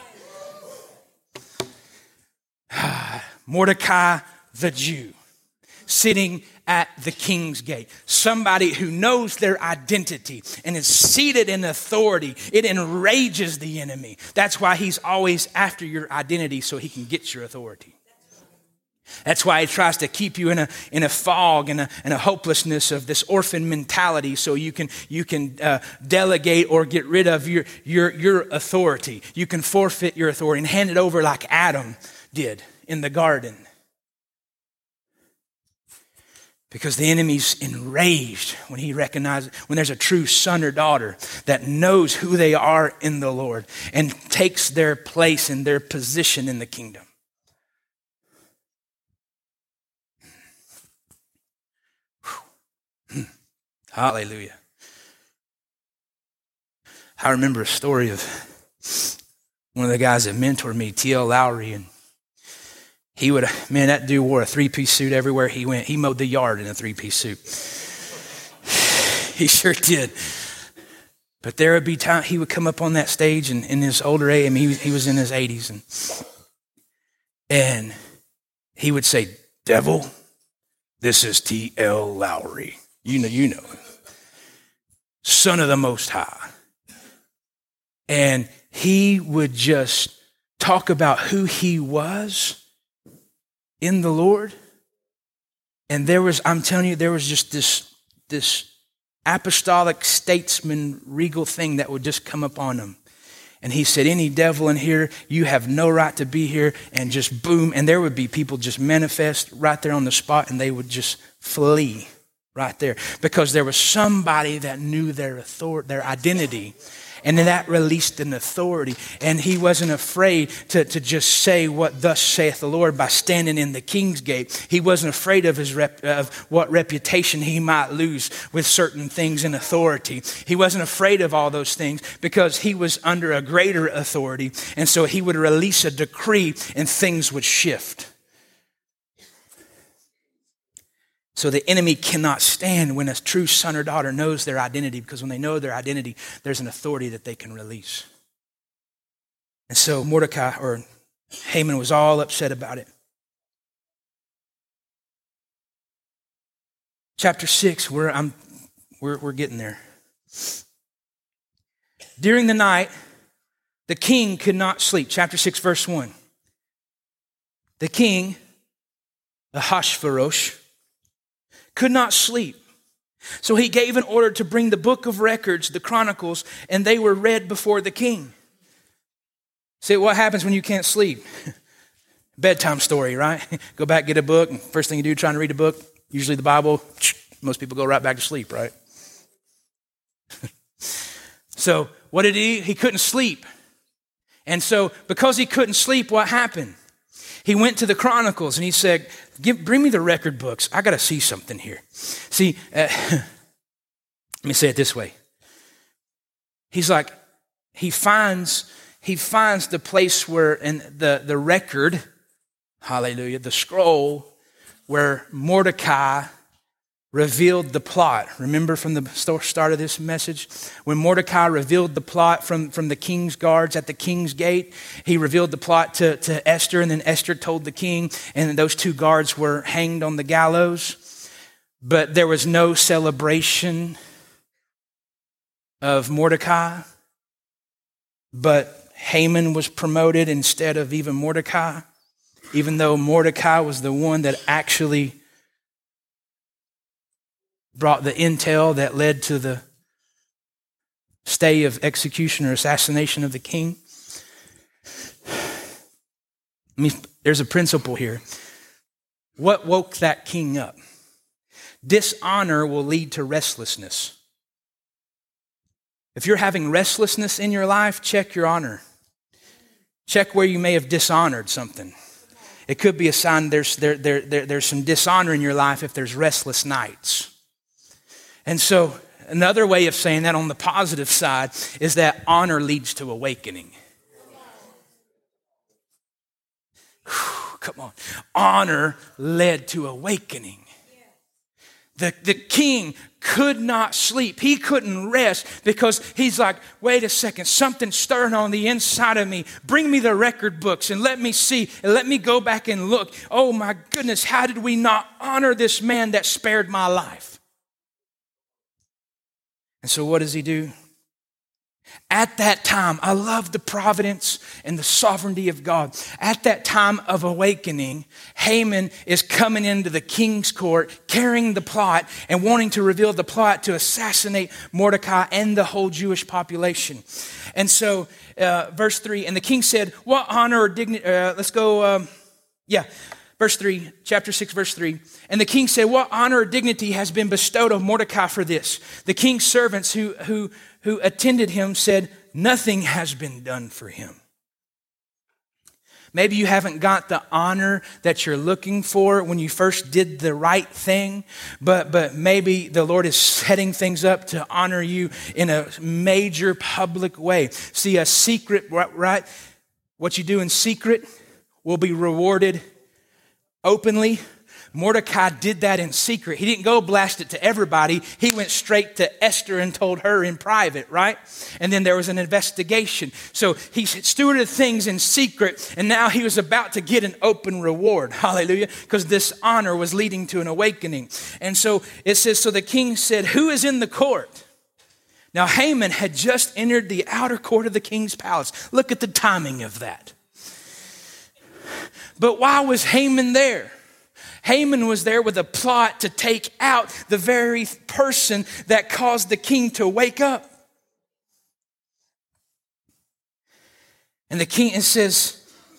Mordecai the Jew sitting at the king's gate. Somebody who knows their identity and is seated in authority. It enrages the enemy. That's why he's always after your identity so he can get your authority. That's why he tries to keep you in a fog and a hopelessness of this orphan mentality so you can delegate or get rid of your authority. You can forfeit your authority and hand it over like Adam did in the garden. Because the enemy's enraged when he recognizes, when there's a true son or daughter that knows who they are in the Lord and takes their place and their position in the kingdom. Hallelujah. I remember a story of one of the guys that mentored me, T.L. Lowry, and that dude wore a three-piece suit everywhere he went. He mowed the yard in a three-piece suit. He sure did. But there would be time he would come up on that stage, and in his older age, he was in his 80s, and he would say, "Devil, this is T.L. Lowry. You know him. Son of the Most High." And he would just talk about who he was in the Lord. And I'm telling you, there was just this apostolic statesman regal thing that would just come upon him. And he said, any devil in here, you have no right to be here, and just boom. And there would be people just manifest right there on the spot, and they would just flee right there because there was somebody that knew their authority, their identity. And then that released an authority. And he wasn't afraid to just say what thus saith the Lord by standing in the king's gate. He wasn't afraid of of what reputation he might lose with certain things in authority. He wasn't afraid of all those things because he was under a greater authority. And so he would release a decree and things would shift. So the enemy cannot stand when a true son or daughter knows their identity, because when they know their identity, there's an authority that they can release. And so Haman was all upset about it. Chapter 6, we're getting there. During the night, the king could not sleep. Chapter 6, verse 1. The king, Ahasuerus, could not sleep. So he gave an order to bring the book of records, the Chronicles, and they were read before the king. See, what happens when you can't sleep? Bedtime story, right? Go back, get a book, and first thing you do trying to read a book, usually the Bible, most people go right back to sleep, right? So what did he? He couldn't sleep. And so because he couldn't sleep, what happened? He went to the Chronicles and he said, bring me the record books. I got to see something here. See, let me say it this way. He's like, he finds the place where, in the record, hallelujah, the scroll where Mordecai revealed the plot. Remember from the start of this message? When Mordecai revealed the plot from the king's guards at the king's gate, he revealed the plot to Esther, and then Esther told the king, and those two guards were hanged on the gallows. But there was no celebration of Mordecai, but Haman was promoted instead of even Mordecai, even though Mordecai was the one that actually brought the intel that led to the stay of execution or assassination of the king. There's a principle here. What woke that king up? Dishonor will lead to restlessness. If you're having restlessness in your life, check your honor. Check where you may have dishonored something. It could be a sign there's some dishonor in your life if there's restless nights. And so another way of saying that on the positive side is that honor leads to awakening. Whew, come on. Honor led to awakening. The king could not sleep. He couldn't rest because he's like, wait a second, something's stirring on the inside of me. Bring me the record books and let me see and let me go back and look. Oh my goodness, how did we not honor this man that spared my life? And so what does he do? At that time, I love the providence and the sovereignty of God. At that time of awakening, Haman is coming into the king's court, carrying the plot and wanting to reveal the plot to assassinate Mordecai and the whole Jewish population. And so, verse 3, and the king said, what honor or dignity, verse 3, chapter 6, verse 3. And the king said, what honor or dignity has been bestowed on Mordecai for this? The king's servants who attended him said, nothing has been done for him. Maybe you haven't got the honor that you're looking for when you first did the right thing, but maybe the Lord is setting things up to honor you in a major public way. See, a secret, right? What you do in secret will be rewarded openly. Mordecai did that in secret. He didn't go blast it to everybody. He went straight to Esther and told her in private, right? And then there was an investigation. So he stewarded things in secret, and now he was about to get an open reward. Hallelujah. Because this honor was leading to an awakening. And so it says, so the king said, who is in the court? Now Haman had just entered the outer court of the king's palace. Look at the timing of that. But why was Haman there? Haman was there with a plot to take out the very person that caused the king to wake up. And the king, it says,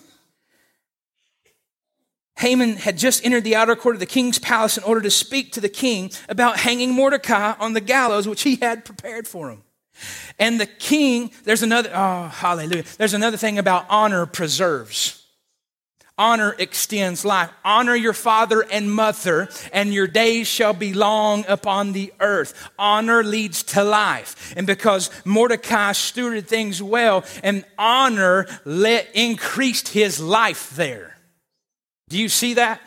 Haman had just entered the outer court of the king's palace in order to speak to the king about hanging Mordecai on the gallows, which he had prepared for him. And the king, there's another thing about honor preserves. Honor extends life. Honor your father and mother, and your days shall be long upon the earth. Honor leads to life. And because Mordecai stewarded things well, and honor increased his life there. Do you see that?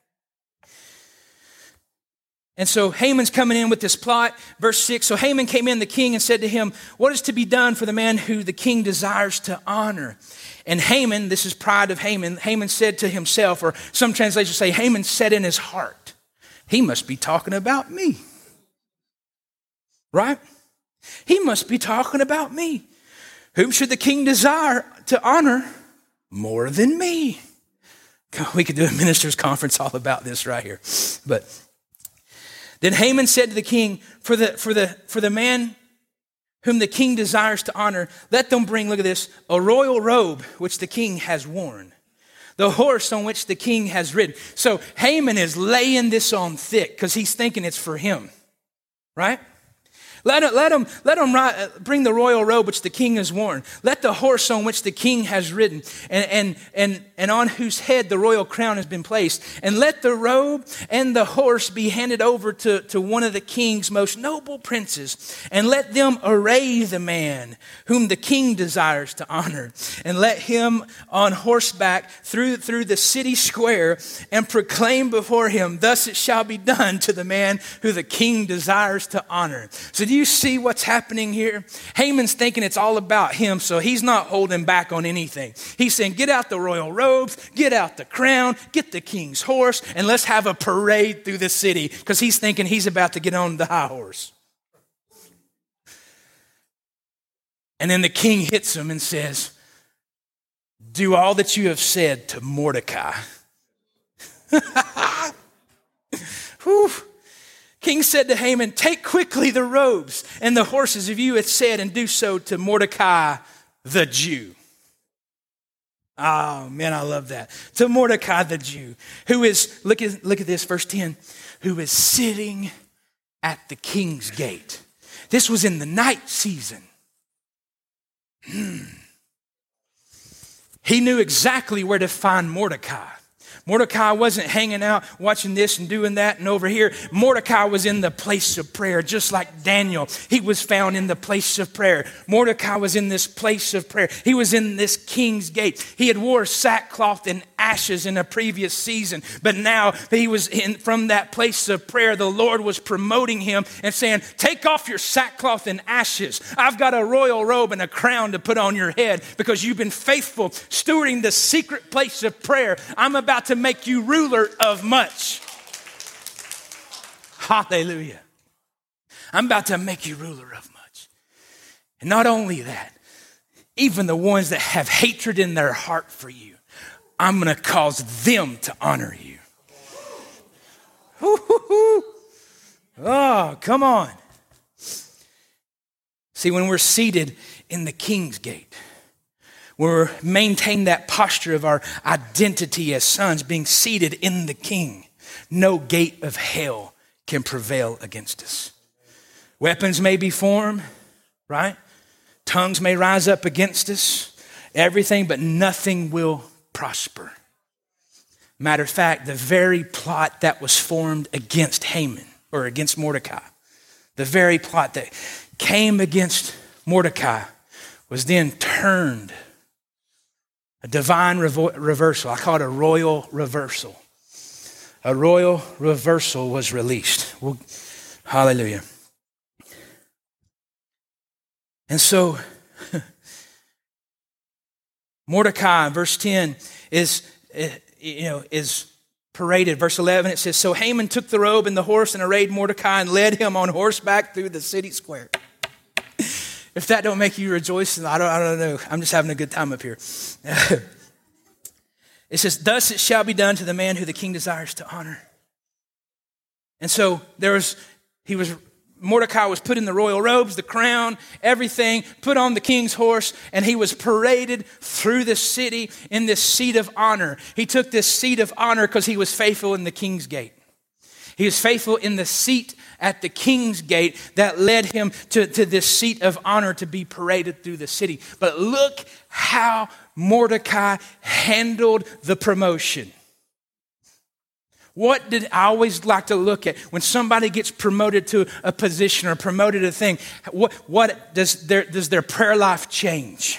And so Haman's coming in with this plot. Verse 6, so Haman came in the king and said to him, what is to be done for the man who the king desires to honor? And Haman, this is pride of Haman, Haman said to himself, or some translations say Haman said in his heart, he must be talking about me. Right? He must be talking about me. Whom should the king desire to honor more than me? We could do a minister's conference all about this right here. But then Haman said to the king, for the man whom the king desires to honor, let them bring, look at this, a royal robe which the king has worn, the horse on which the king has ridden. So Haman is laying this on thick because he's thinking it's for him, right? Let him bring the royal robe which the king has worn. Let the horse on which the king has ridden, and on whose head the royal crown has been placed. And let the robe and the horse be handed over to one of the king's most noble princes. And let them array the man whom the king desires to honor. And let him on horseback through the city square and proclaim before him, thus it shall be done to the man who the king desires to honor. So do you see what's happening here? Haman's thinking it's all about him, so he's not holding back on anything. He's saying, get out the royal robes, get out the crown, get the king's horse, and let's have a parade through the city, because he's thinking he's about to get on the high horse. And then the king hits him and says, do all that you have said to Mordecai. Whew. King said to Haman, take quickly the robes and the horses of you had said, and do so to Mordecai the Jew. Oh man, I love that. To Mordecai the Jew, who is, look at this, verse 10, who is sitting at the king's gate. This was in the night season. He knew exactly where to find Mordecai. Mordecai wasn't hanging out watching this and doing that and over here. Mordecai was in the place of prayer, just like Daniel. He was found in the place of prayer. Mordecai was in this place of prayer. He was in this king's gate. He had wore sackcloth and ashes in a previous season, but now he was from that place of prayer. The Lord was promoting him and saying, take off your sackcloth and ashes. I've got a royal robe and a crown to put on your head because you've been faithful stewarding the secret place of prayer. I'm about to make you ruler of much. Hallelujah. I'm about to make you ruler of much. And not only that, even the ones that have hatred in their heart for you, I'm going to cause them to honor you. Oh, come on. See, when we're seated in the king's gate, we're maintaining that posture of our identity as sons, being seated in the king. No gate of hell can prevail against us. Weapons may be formed, right? Tongues may rise up against us. Everything, but nothing will prosper. Matter of fact, the very plot that was formed against Haman, or against Mordecai, the very plot that came against Mordecai was then turned. A divine reversal. I call it a royal reversal. A royal reversal was released. Well, hallelujah. And so, Mordecai, verse 10, is paraded. Verse 11, it says, so Haman took the robe and the horse and arrayed Mordecai and led him on horseback through the city square. If that don't make you rejoice, I don't know. I'm just having a good time up here. It says, thus it shall be done to the man who the king desires to honor. And so Mordecai was put in the royal robes, the crown, everything, put on the king's horse, and he was paraded through the city in this seat of honor. He took this seat of honor because he was faithful in the king's gate. He was faithful in the seat at the king's gate that led him to this seat of honor to be paraded through the city. But look how Mordecai handled the promotion. What did I always like to look at when somebody gets promoted to a position or promoted a thing? What does their prayer life change?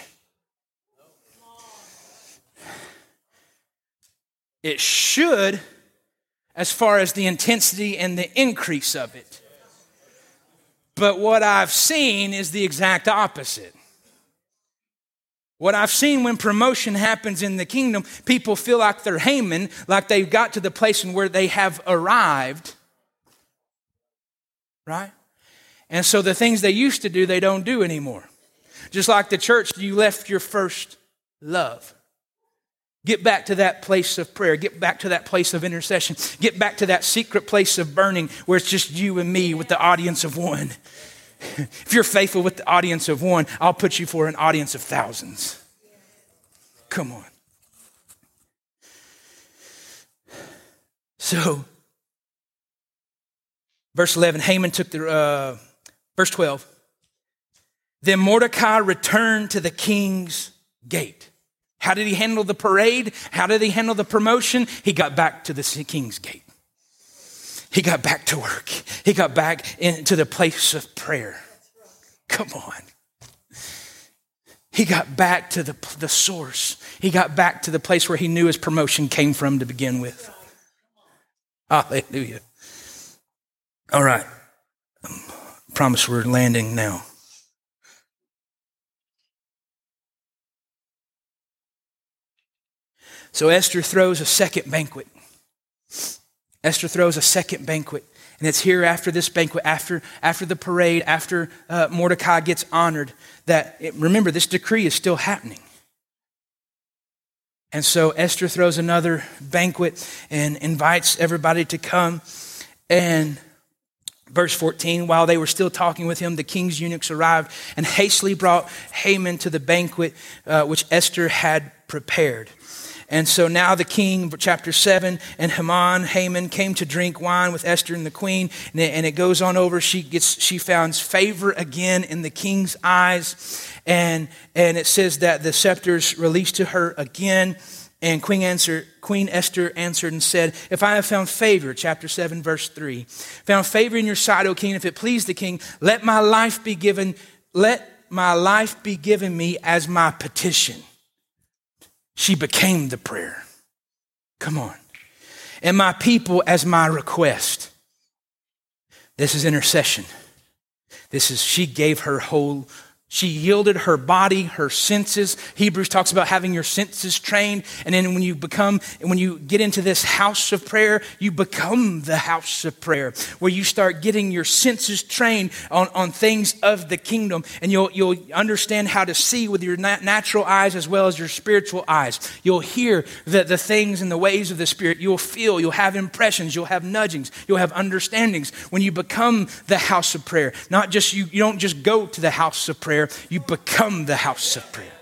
It should, as far as the intensity and the increase of it. But what I've seen is the exact opposite. What I've seen when promotion happens in the kingdom, people feel like they're Haman, like they've got to the place where they have arrived, right? And so the things they used to do, they don't do anymore. Just like the church, you left your first love. Get back to that place of prayer. Get back to that place of intercession. Get back to that secret place of burning where it's just you and me with the audience of one. If you're faithful with the audience of one, I'll put you for an audience of thousands. Come on. So, verse 11, Haman took the Verse 12. Then Mordecai returned to the king's gate. How did he handle the parade? How did he handle the promotion? He got back to the king's gate. He got back to work. He got back into the place of prayer. Come on. He got back to the source. He got back to the place where he knew his promotion came from to begin with. Hallelujah. All right. Promise we're landing now. So Esther throws a second banquet. Esther throws a second banquet. And it's here after this banquet, after the parade, after Mordecai gets honored, remember, this decree is still happening. And so Esther throws another banquet and invites everybody to come. And verse 14, while they were still talking with him, the king's eunuchs arrived and hastily brought Haman to the banquet which Esther had prepared. And so now the king, chapter 7, and Haman came to drink wine with Esther and the queen. And it goes on over. She finds favor again in the king's eyes. And it says that the scepter's released to her again. And Queen Esther answered and said, if I have found favor, chapter 7, verse 3, found favor in your sight, O king, if it please the king, let my life be given me as my petition. She became the prayer. Come on. And my people as my request. This is intercession. She yielded her body, her senses. Hebrews talks about having your senses trained. And then when you get into this house of prayer, you become the house of prayer, where you start getting your senses trained on things of the kingdom. And you'll understand how to see with your natural eyes as well as your spiritual eyes. You'll hear the things and the ways of the Spirit. You'll feel, you'll have impressions, you'll have nudgings, you'll have understandings. When you become the house of prayer, not just you don't just go to the house of prayer, you become the house of prayer.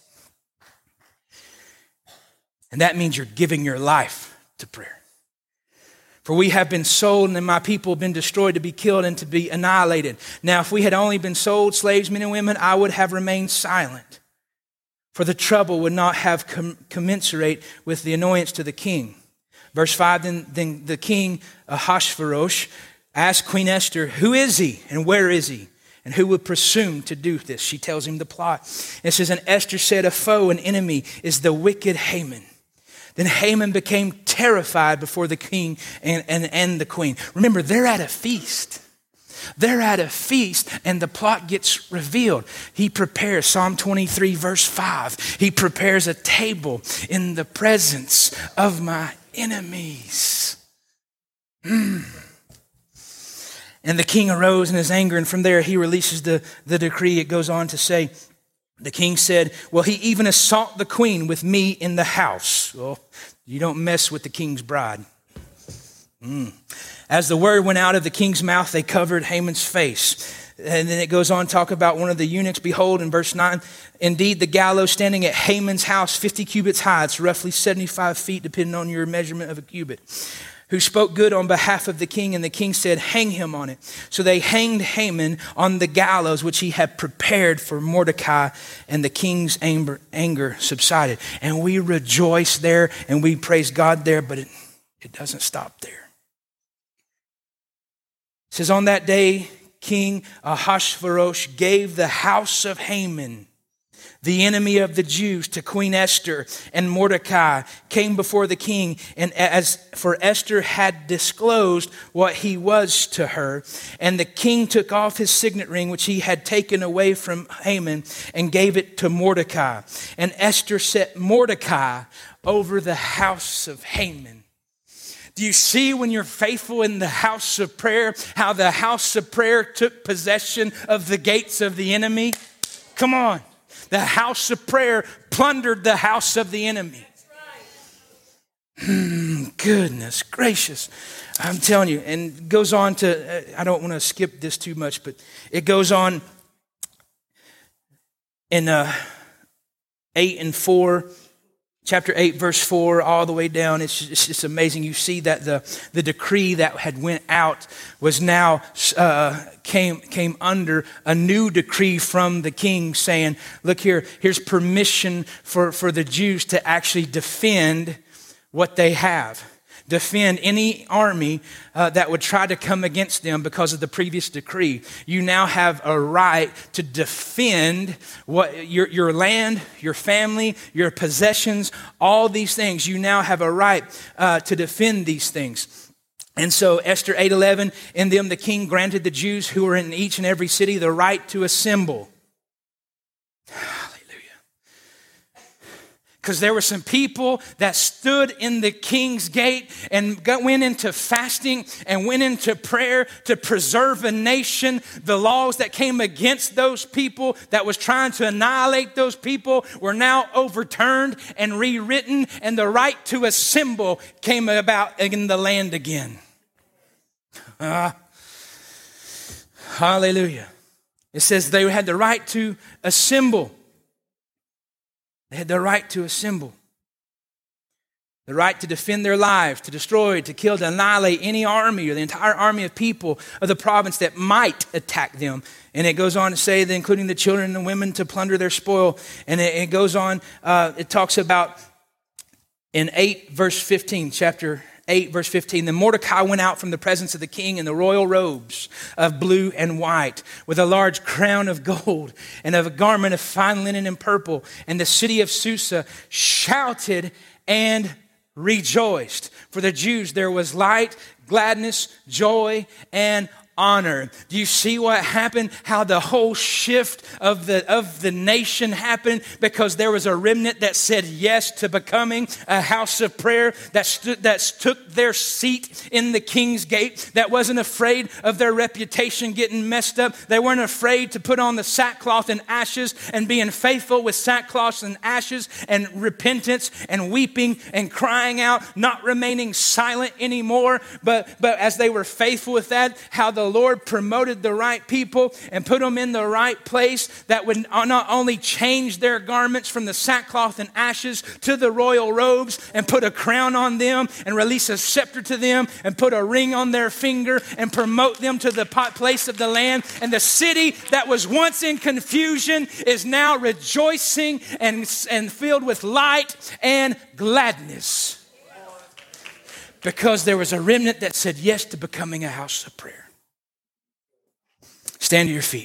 And that means you're giving your life to prayer. For we have been sold, and my people have been destroyed to be killed and to be annihilated. Now, if we had only been sold, slaves, men and women, I would have remained silent. For the trouble would not have commensurate with the annoyance to the king. Verse 5, then the king Ahasuerus asked Queen Esther, who is he and where is he? And who would presume to do this? She tells him the plot. And it says, and Esther said, a foe, an enemy, is the wicked Haman. Then Haman became terrified before the king and the queen. Remember, they're at a feast. They're at a feast, and the plot gets revealed. He prepares, Psalm 23, verse 5. He prepares a table in the presence of my enemies. And the king arose in his anger, and from there he releases the decree. It goes on to say, the king said, well, he even assault the queen with me in the house. Well, you don't mess with the king's bride. As the word went out of the king's mouth, they covered Haman's face. And then it goes on to talk about one of the eunuchs. Behold, in verse 9, indeed the gallows standing at Haman's house, 50 cubits high, it's roughly 75 feet, depending on your measurement of a cubit, who spoke good on behalf of the king, and the king said, hang him on it. So they hanged Haman on the gallows, which he had prepared for Mordecai, and the king's anger subsided. And we rejoice there, and we praise God there, but it doesn't stop there. It says, on that day, King Ahasuerus gave the house of Haman, the enemy of the Jews, to Queen Esther, and Mordecai came before the king. And for Esther had disclosed what he was to her, and the king took off his signet ring, which he had taken away from Haman, and gave it to Mordecai. And Esther set Mordecai over the house of Haman. Do you see, when you're faithful in the house of prayer, how the house of prayer took possession of the gates of the enemy? Come on. The house of prayer plundered the house of the enemy. Goodness gracious. I'm telling you. And it goes on to, I don't want to skip this too much, but it goes on in 8 and 4. Chapter 8, verse 4, all the way down, it's just amazing. You see that the decree that had went out was now came under a new decree from the king saying, look here, here's permission for the Jews to actually defend what they have. Defend any army that would try to come against them because of the previous decree. You now have a right to defend what your land, your family, your possessions, all these things. You now have a right to defend these things. And so Esther 8:11, in them the king granted the Jews who were in each and every city the right to assemble. Because there were some people that stood in the king's gate and went into fasting and went into prayer to preserve a nation. The laws that came against those people that was trying to annihilate those people were now overturned and rewritten, and the right to assemble came about in the land again. Hallelujah. It says they had the right to assemble. They had the right to assemble. The right to defend their lives, to destroy, to kill, to annihilate any army or the entire army of people of the province that might attack them. And it goes on to say that including the children and the women to plunder their spoil. And it goes on, it talks about in 8 verse 15, chapter 8 verse 15, then Mordecai went out from the presence of the king in the royal robes of blue and white, with a large crown of gold and of a garment of fine linen and purple. And the city of Susa shouted and rejoiced. For the Jews there was light, gladness, joy, and honor. Do you see what happened? How the whole shift of the nation happened because there was a remnant that said yes to becoming a house of prayer, that took their seat in the king's gate, that wasn't afraid of their reputation getting messed up. They weren't afraid to put on the sackcloth and ashes and being faithful with sackcloth and ashes and repentance and weeping and crying out, not remaining silent anymore. But as they were faithful with that, how the Lord promoted the right people and put them in the right place that would not only change their garments from the sackcloth and ashes to the royal robes and put a crown on them and release a scepter to them and put a ring on their finger and promote them to the place of the land. And the city that was once in confusion is now rejoicing and filled with light and gladness. Because there was a remnant that said yes to becoming a house of prayer. Stand to your feet.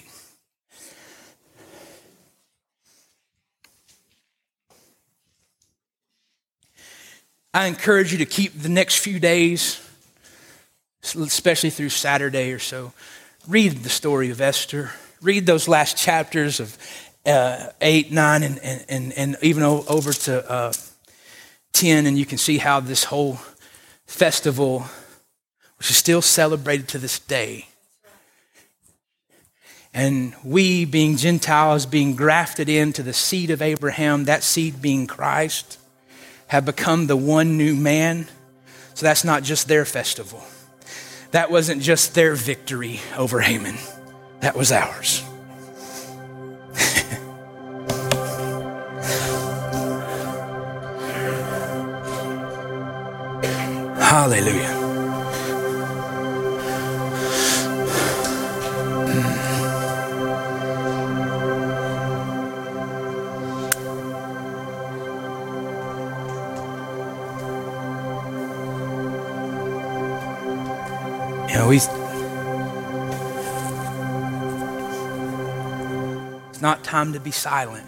I encourage you to keep the next few days, especially through Saturday or so, read the story of Esther. Read those last chapters of 8, 9, and even over to 10, and you can see how this whole festival, which is still celebrated to this day, and we, being Gentiles, being grafted into the seed of Abraham, that seed being Christ, have become the one new man. So that's not just their festival. That wasn't just their victory over Haman. That was ours. Hallelujah. It's not time to be silent.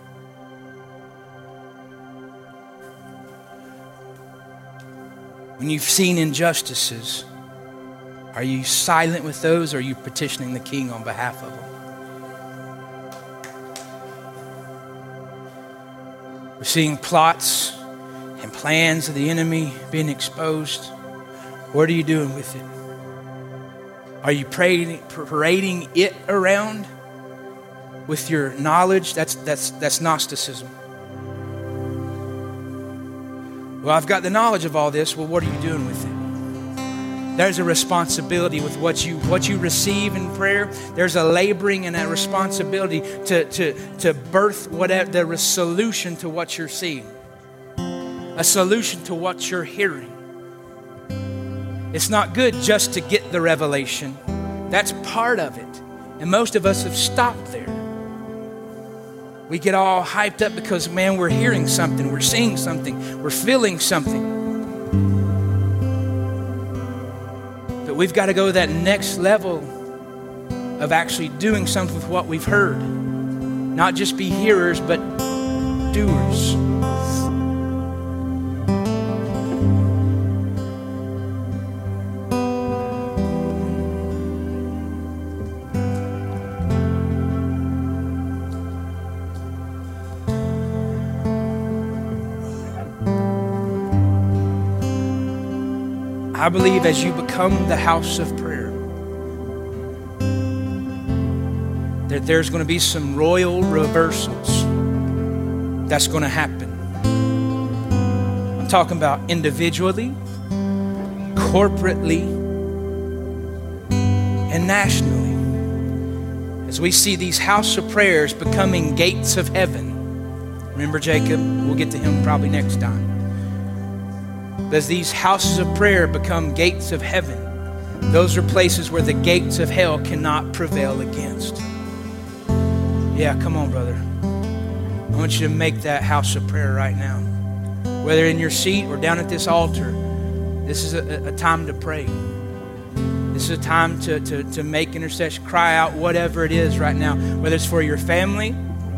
When you've seen injustices, are you silent with those, or are you petitioning the king on behalf of them? We're seeing plots and plans of the enemy being exposed. What are you doing with it? Are you parading it around with your knowledge? That's Gnosticism. Well, I've got the knowledge of all this. Well, what are you doing with it? There's a responsibility with what you receive in prayer. There's a laboring and a responsibility to birth whatever the solution to what you're seeing. a solution to what you're hearing. It's not good just to get the revelation. That's part of it. And most of us have stopped there. We get all hyped up because, man, we're hearing something, we're seeing something, we're feeling something. But we've got to go to that next level of actually doing something with what we've heard. Not just be hearers, but doers. I believe as you become the house of prayer, that there's going to be some royal reversals that's going to happen. I'm talking about individually, corporately, and nationally. As we see these house of prayers becoming gates of heaven. Remember Jacob? We'll get to him probably next time. As these houses of prayer become gates of heaven, those are places where the gates of hell cannot prevail against. Yeah, come on, brother. I want you to make that house of prayer right now. Whether in your seat or down at this altar, this is a time to pray. This is a time to make intercession, cry out, whatever it is right now. Whether it's for your family,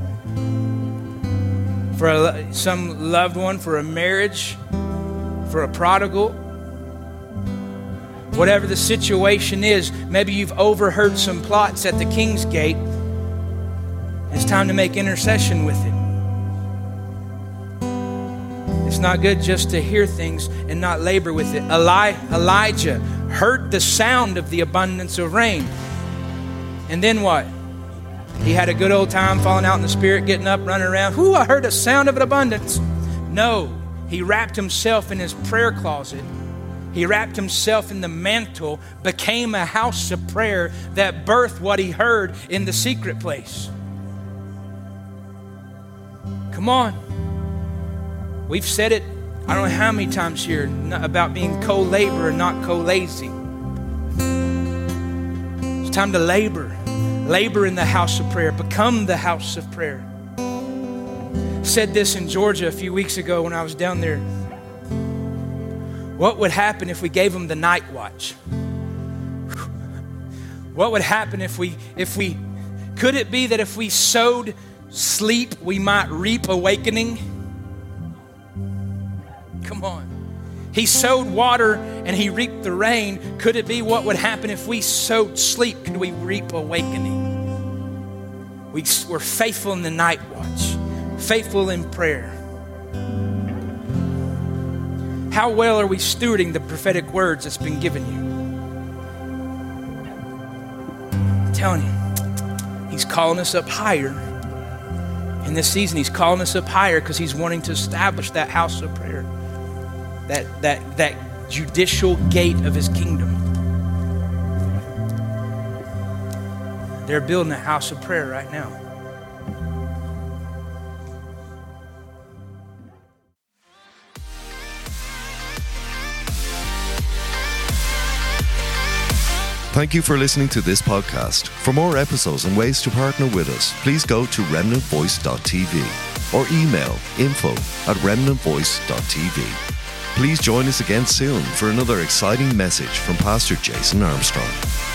for some loved one, for a marriage, for a prodigal, whatever the situation is. Maybe you've overheard some plots at the King's Gate. It's time to make intercession with it. It's not good just to hear things and not labor with it. Elijah heard the sound of the abundance of rain. And then what? He had a good old time falling out in the Spirit, getting up, running around. Whoo, I heard the sound of an abundance. No. He wrapped himself in his prayer closet. He wrapped himself in the mantle, became a house of prayer that birthed what he heard in the secret place. Come on. We've said it, I don't know how many times here, about being co-laborer, not co-lazy. It's time to labor. Labor in the house of prayer. Become the house of prayer. Said this in Georgia a few weeks ago when I was down there. What would happen if we gave them the night watch? What would happen if we could it be that if we sowed sleep, we might reap awakening? Come on. He sowed water and he reaped the rain. Could it be what would happen if we sowed sleep? Could we reap awakening? We're faithful in the night watch. Faithful in prayer. How well are we stewarding the prophetic words that's been given you? I'm telling you, He's calling us up higher. In this season, He's calling us up higher because He's wanting to establish that house of prayer, that judicial gate of His kingdom. They're building a house of prayer right now. Thank you for listening to this podcast. For more episodes and ways to partner with us, please go to remnantvoice.tv or email info@remnantvoice.tv. Please join us again soon for another exciting message from Pastor Jason Armstrong.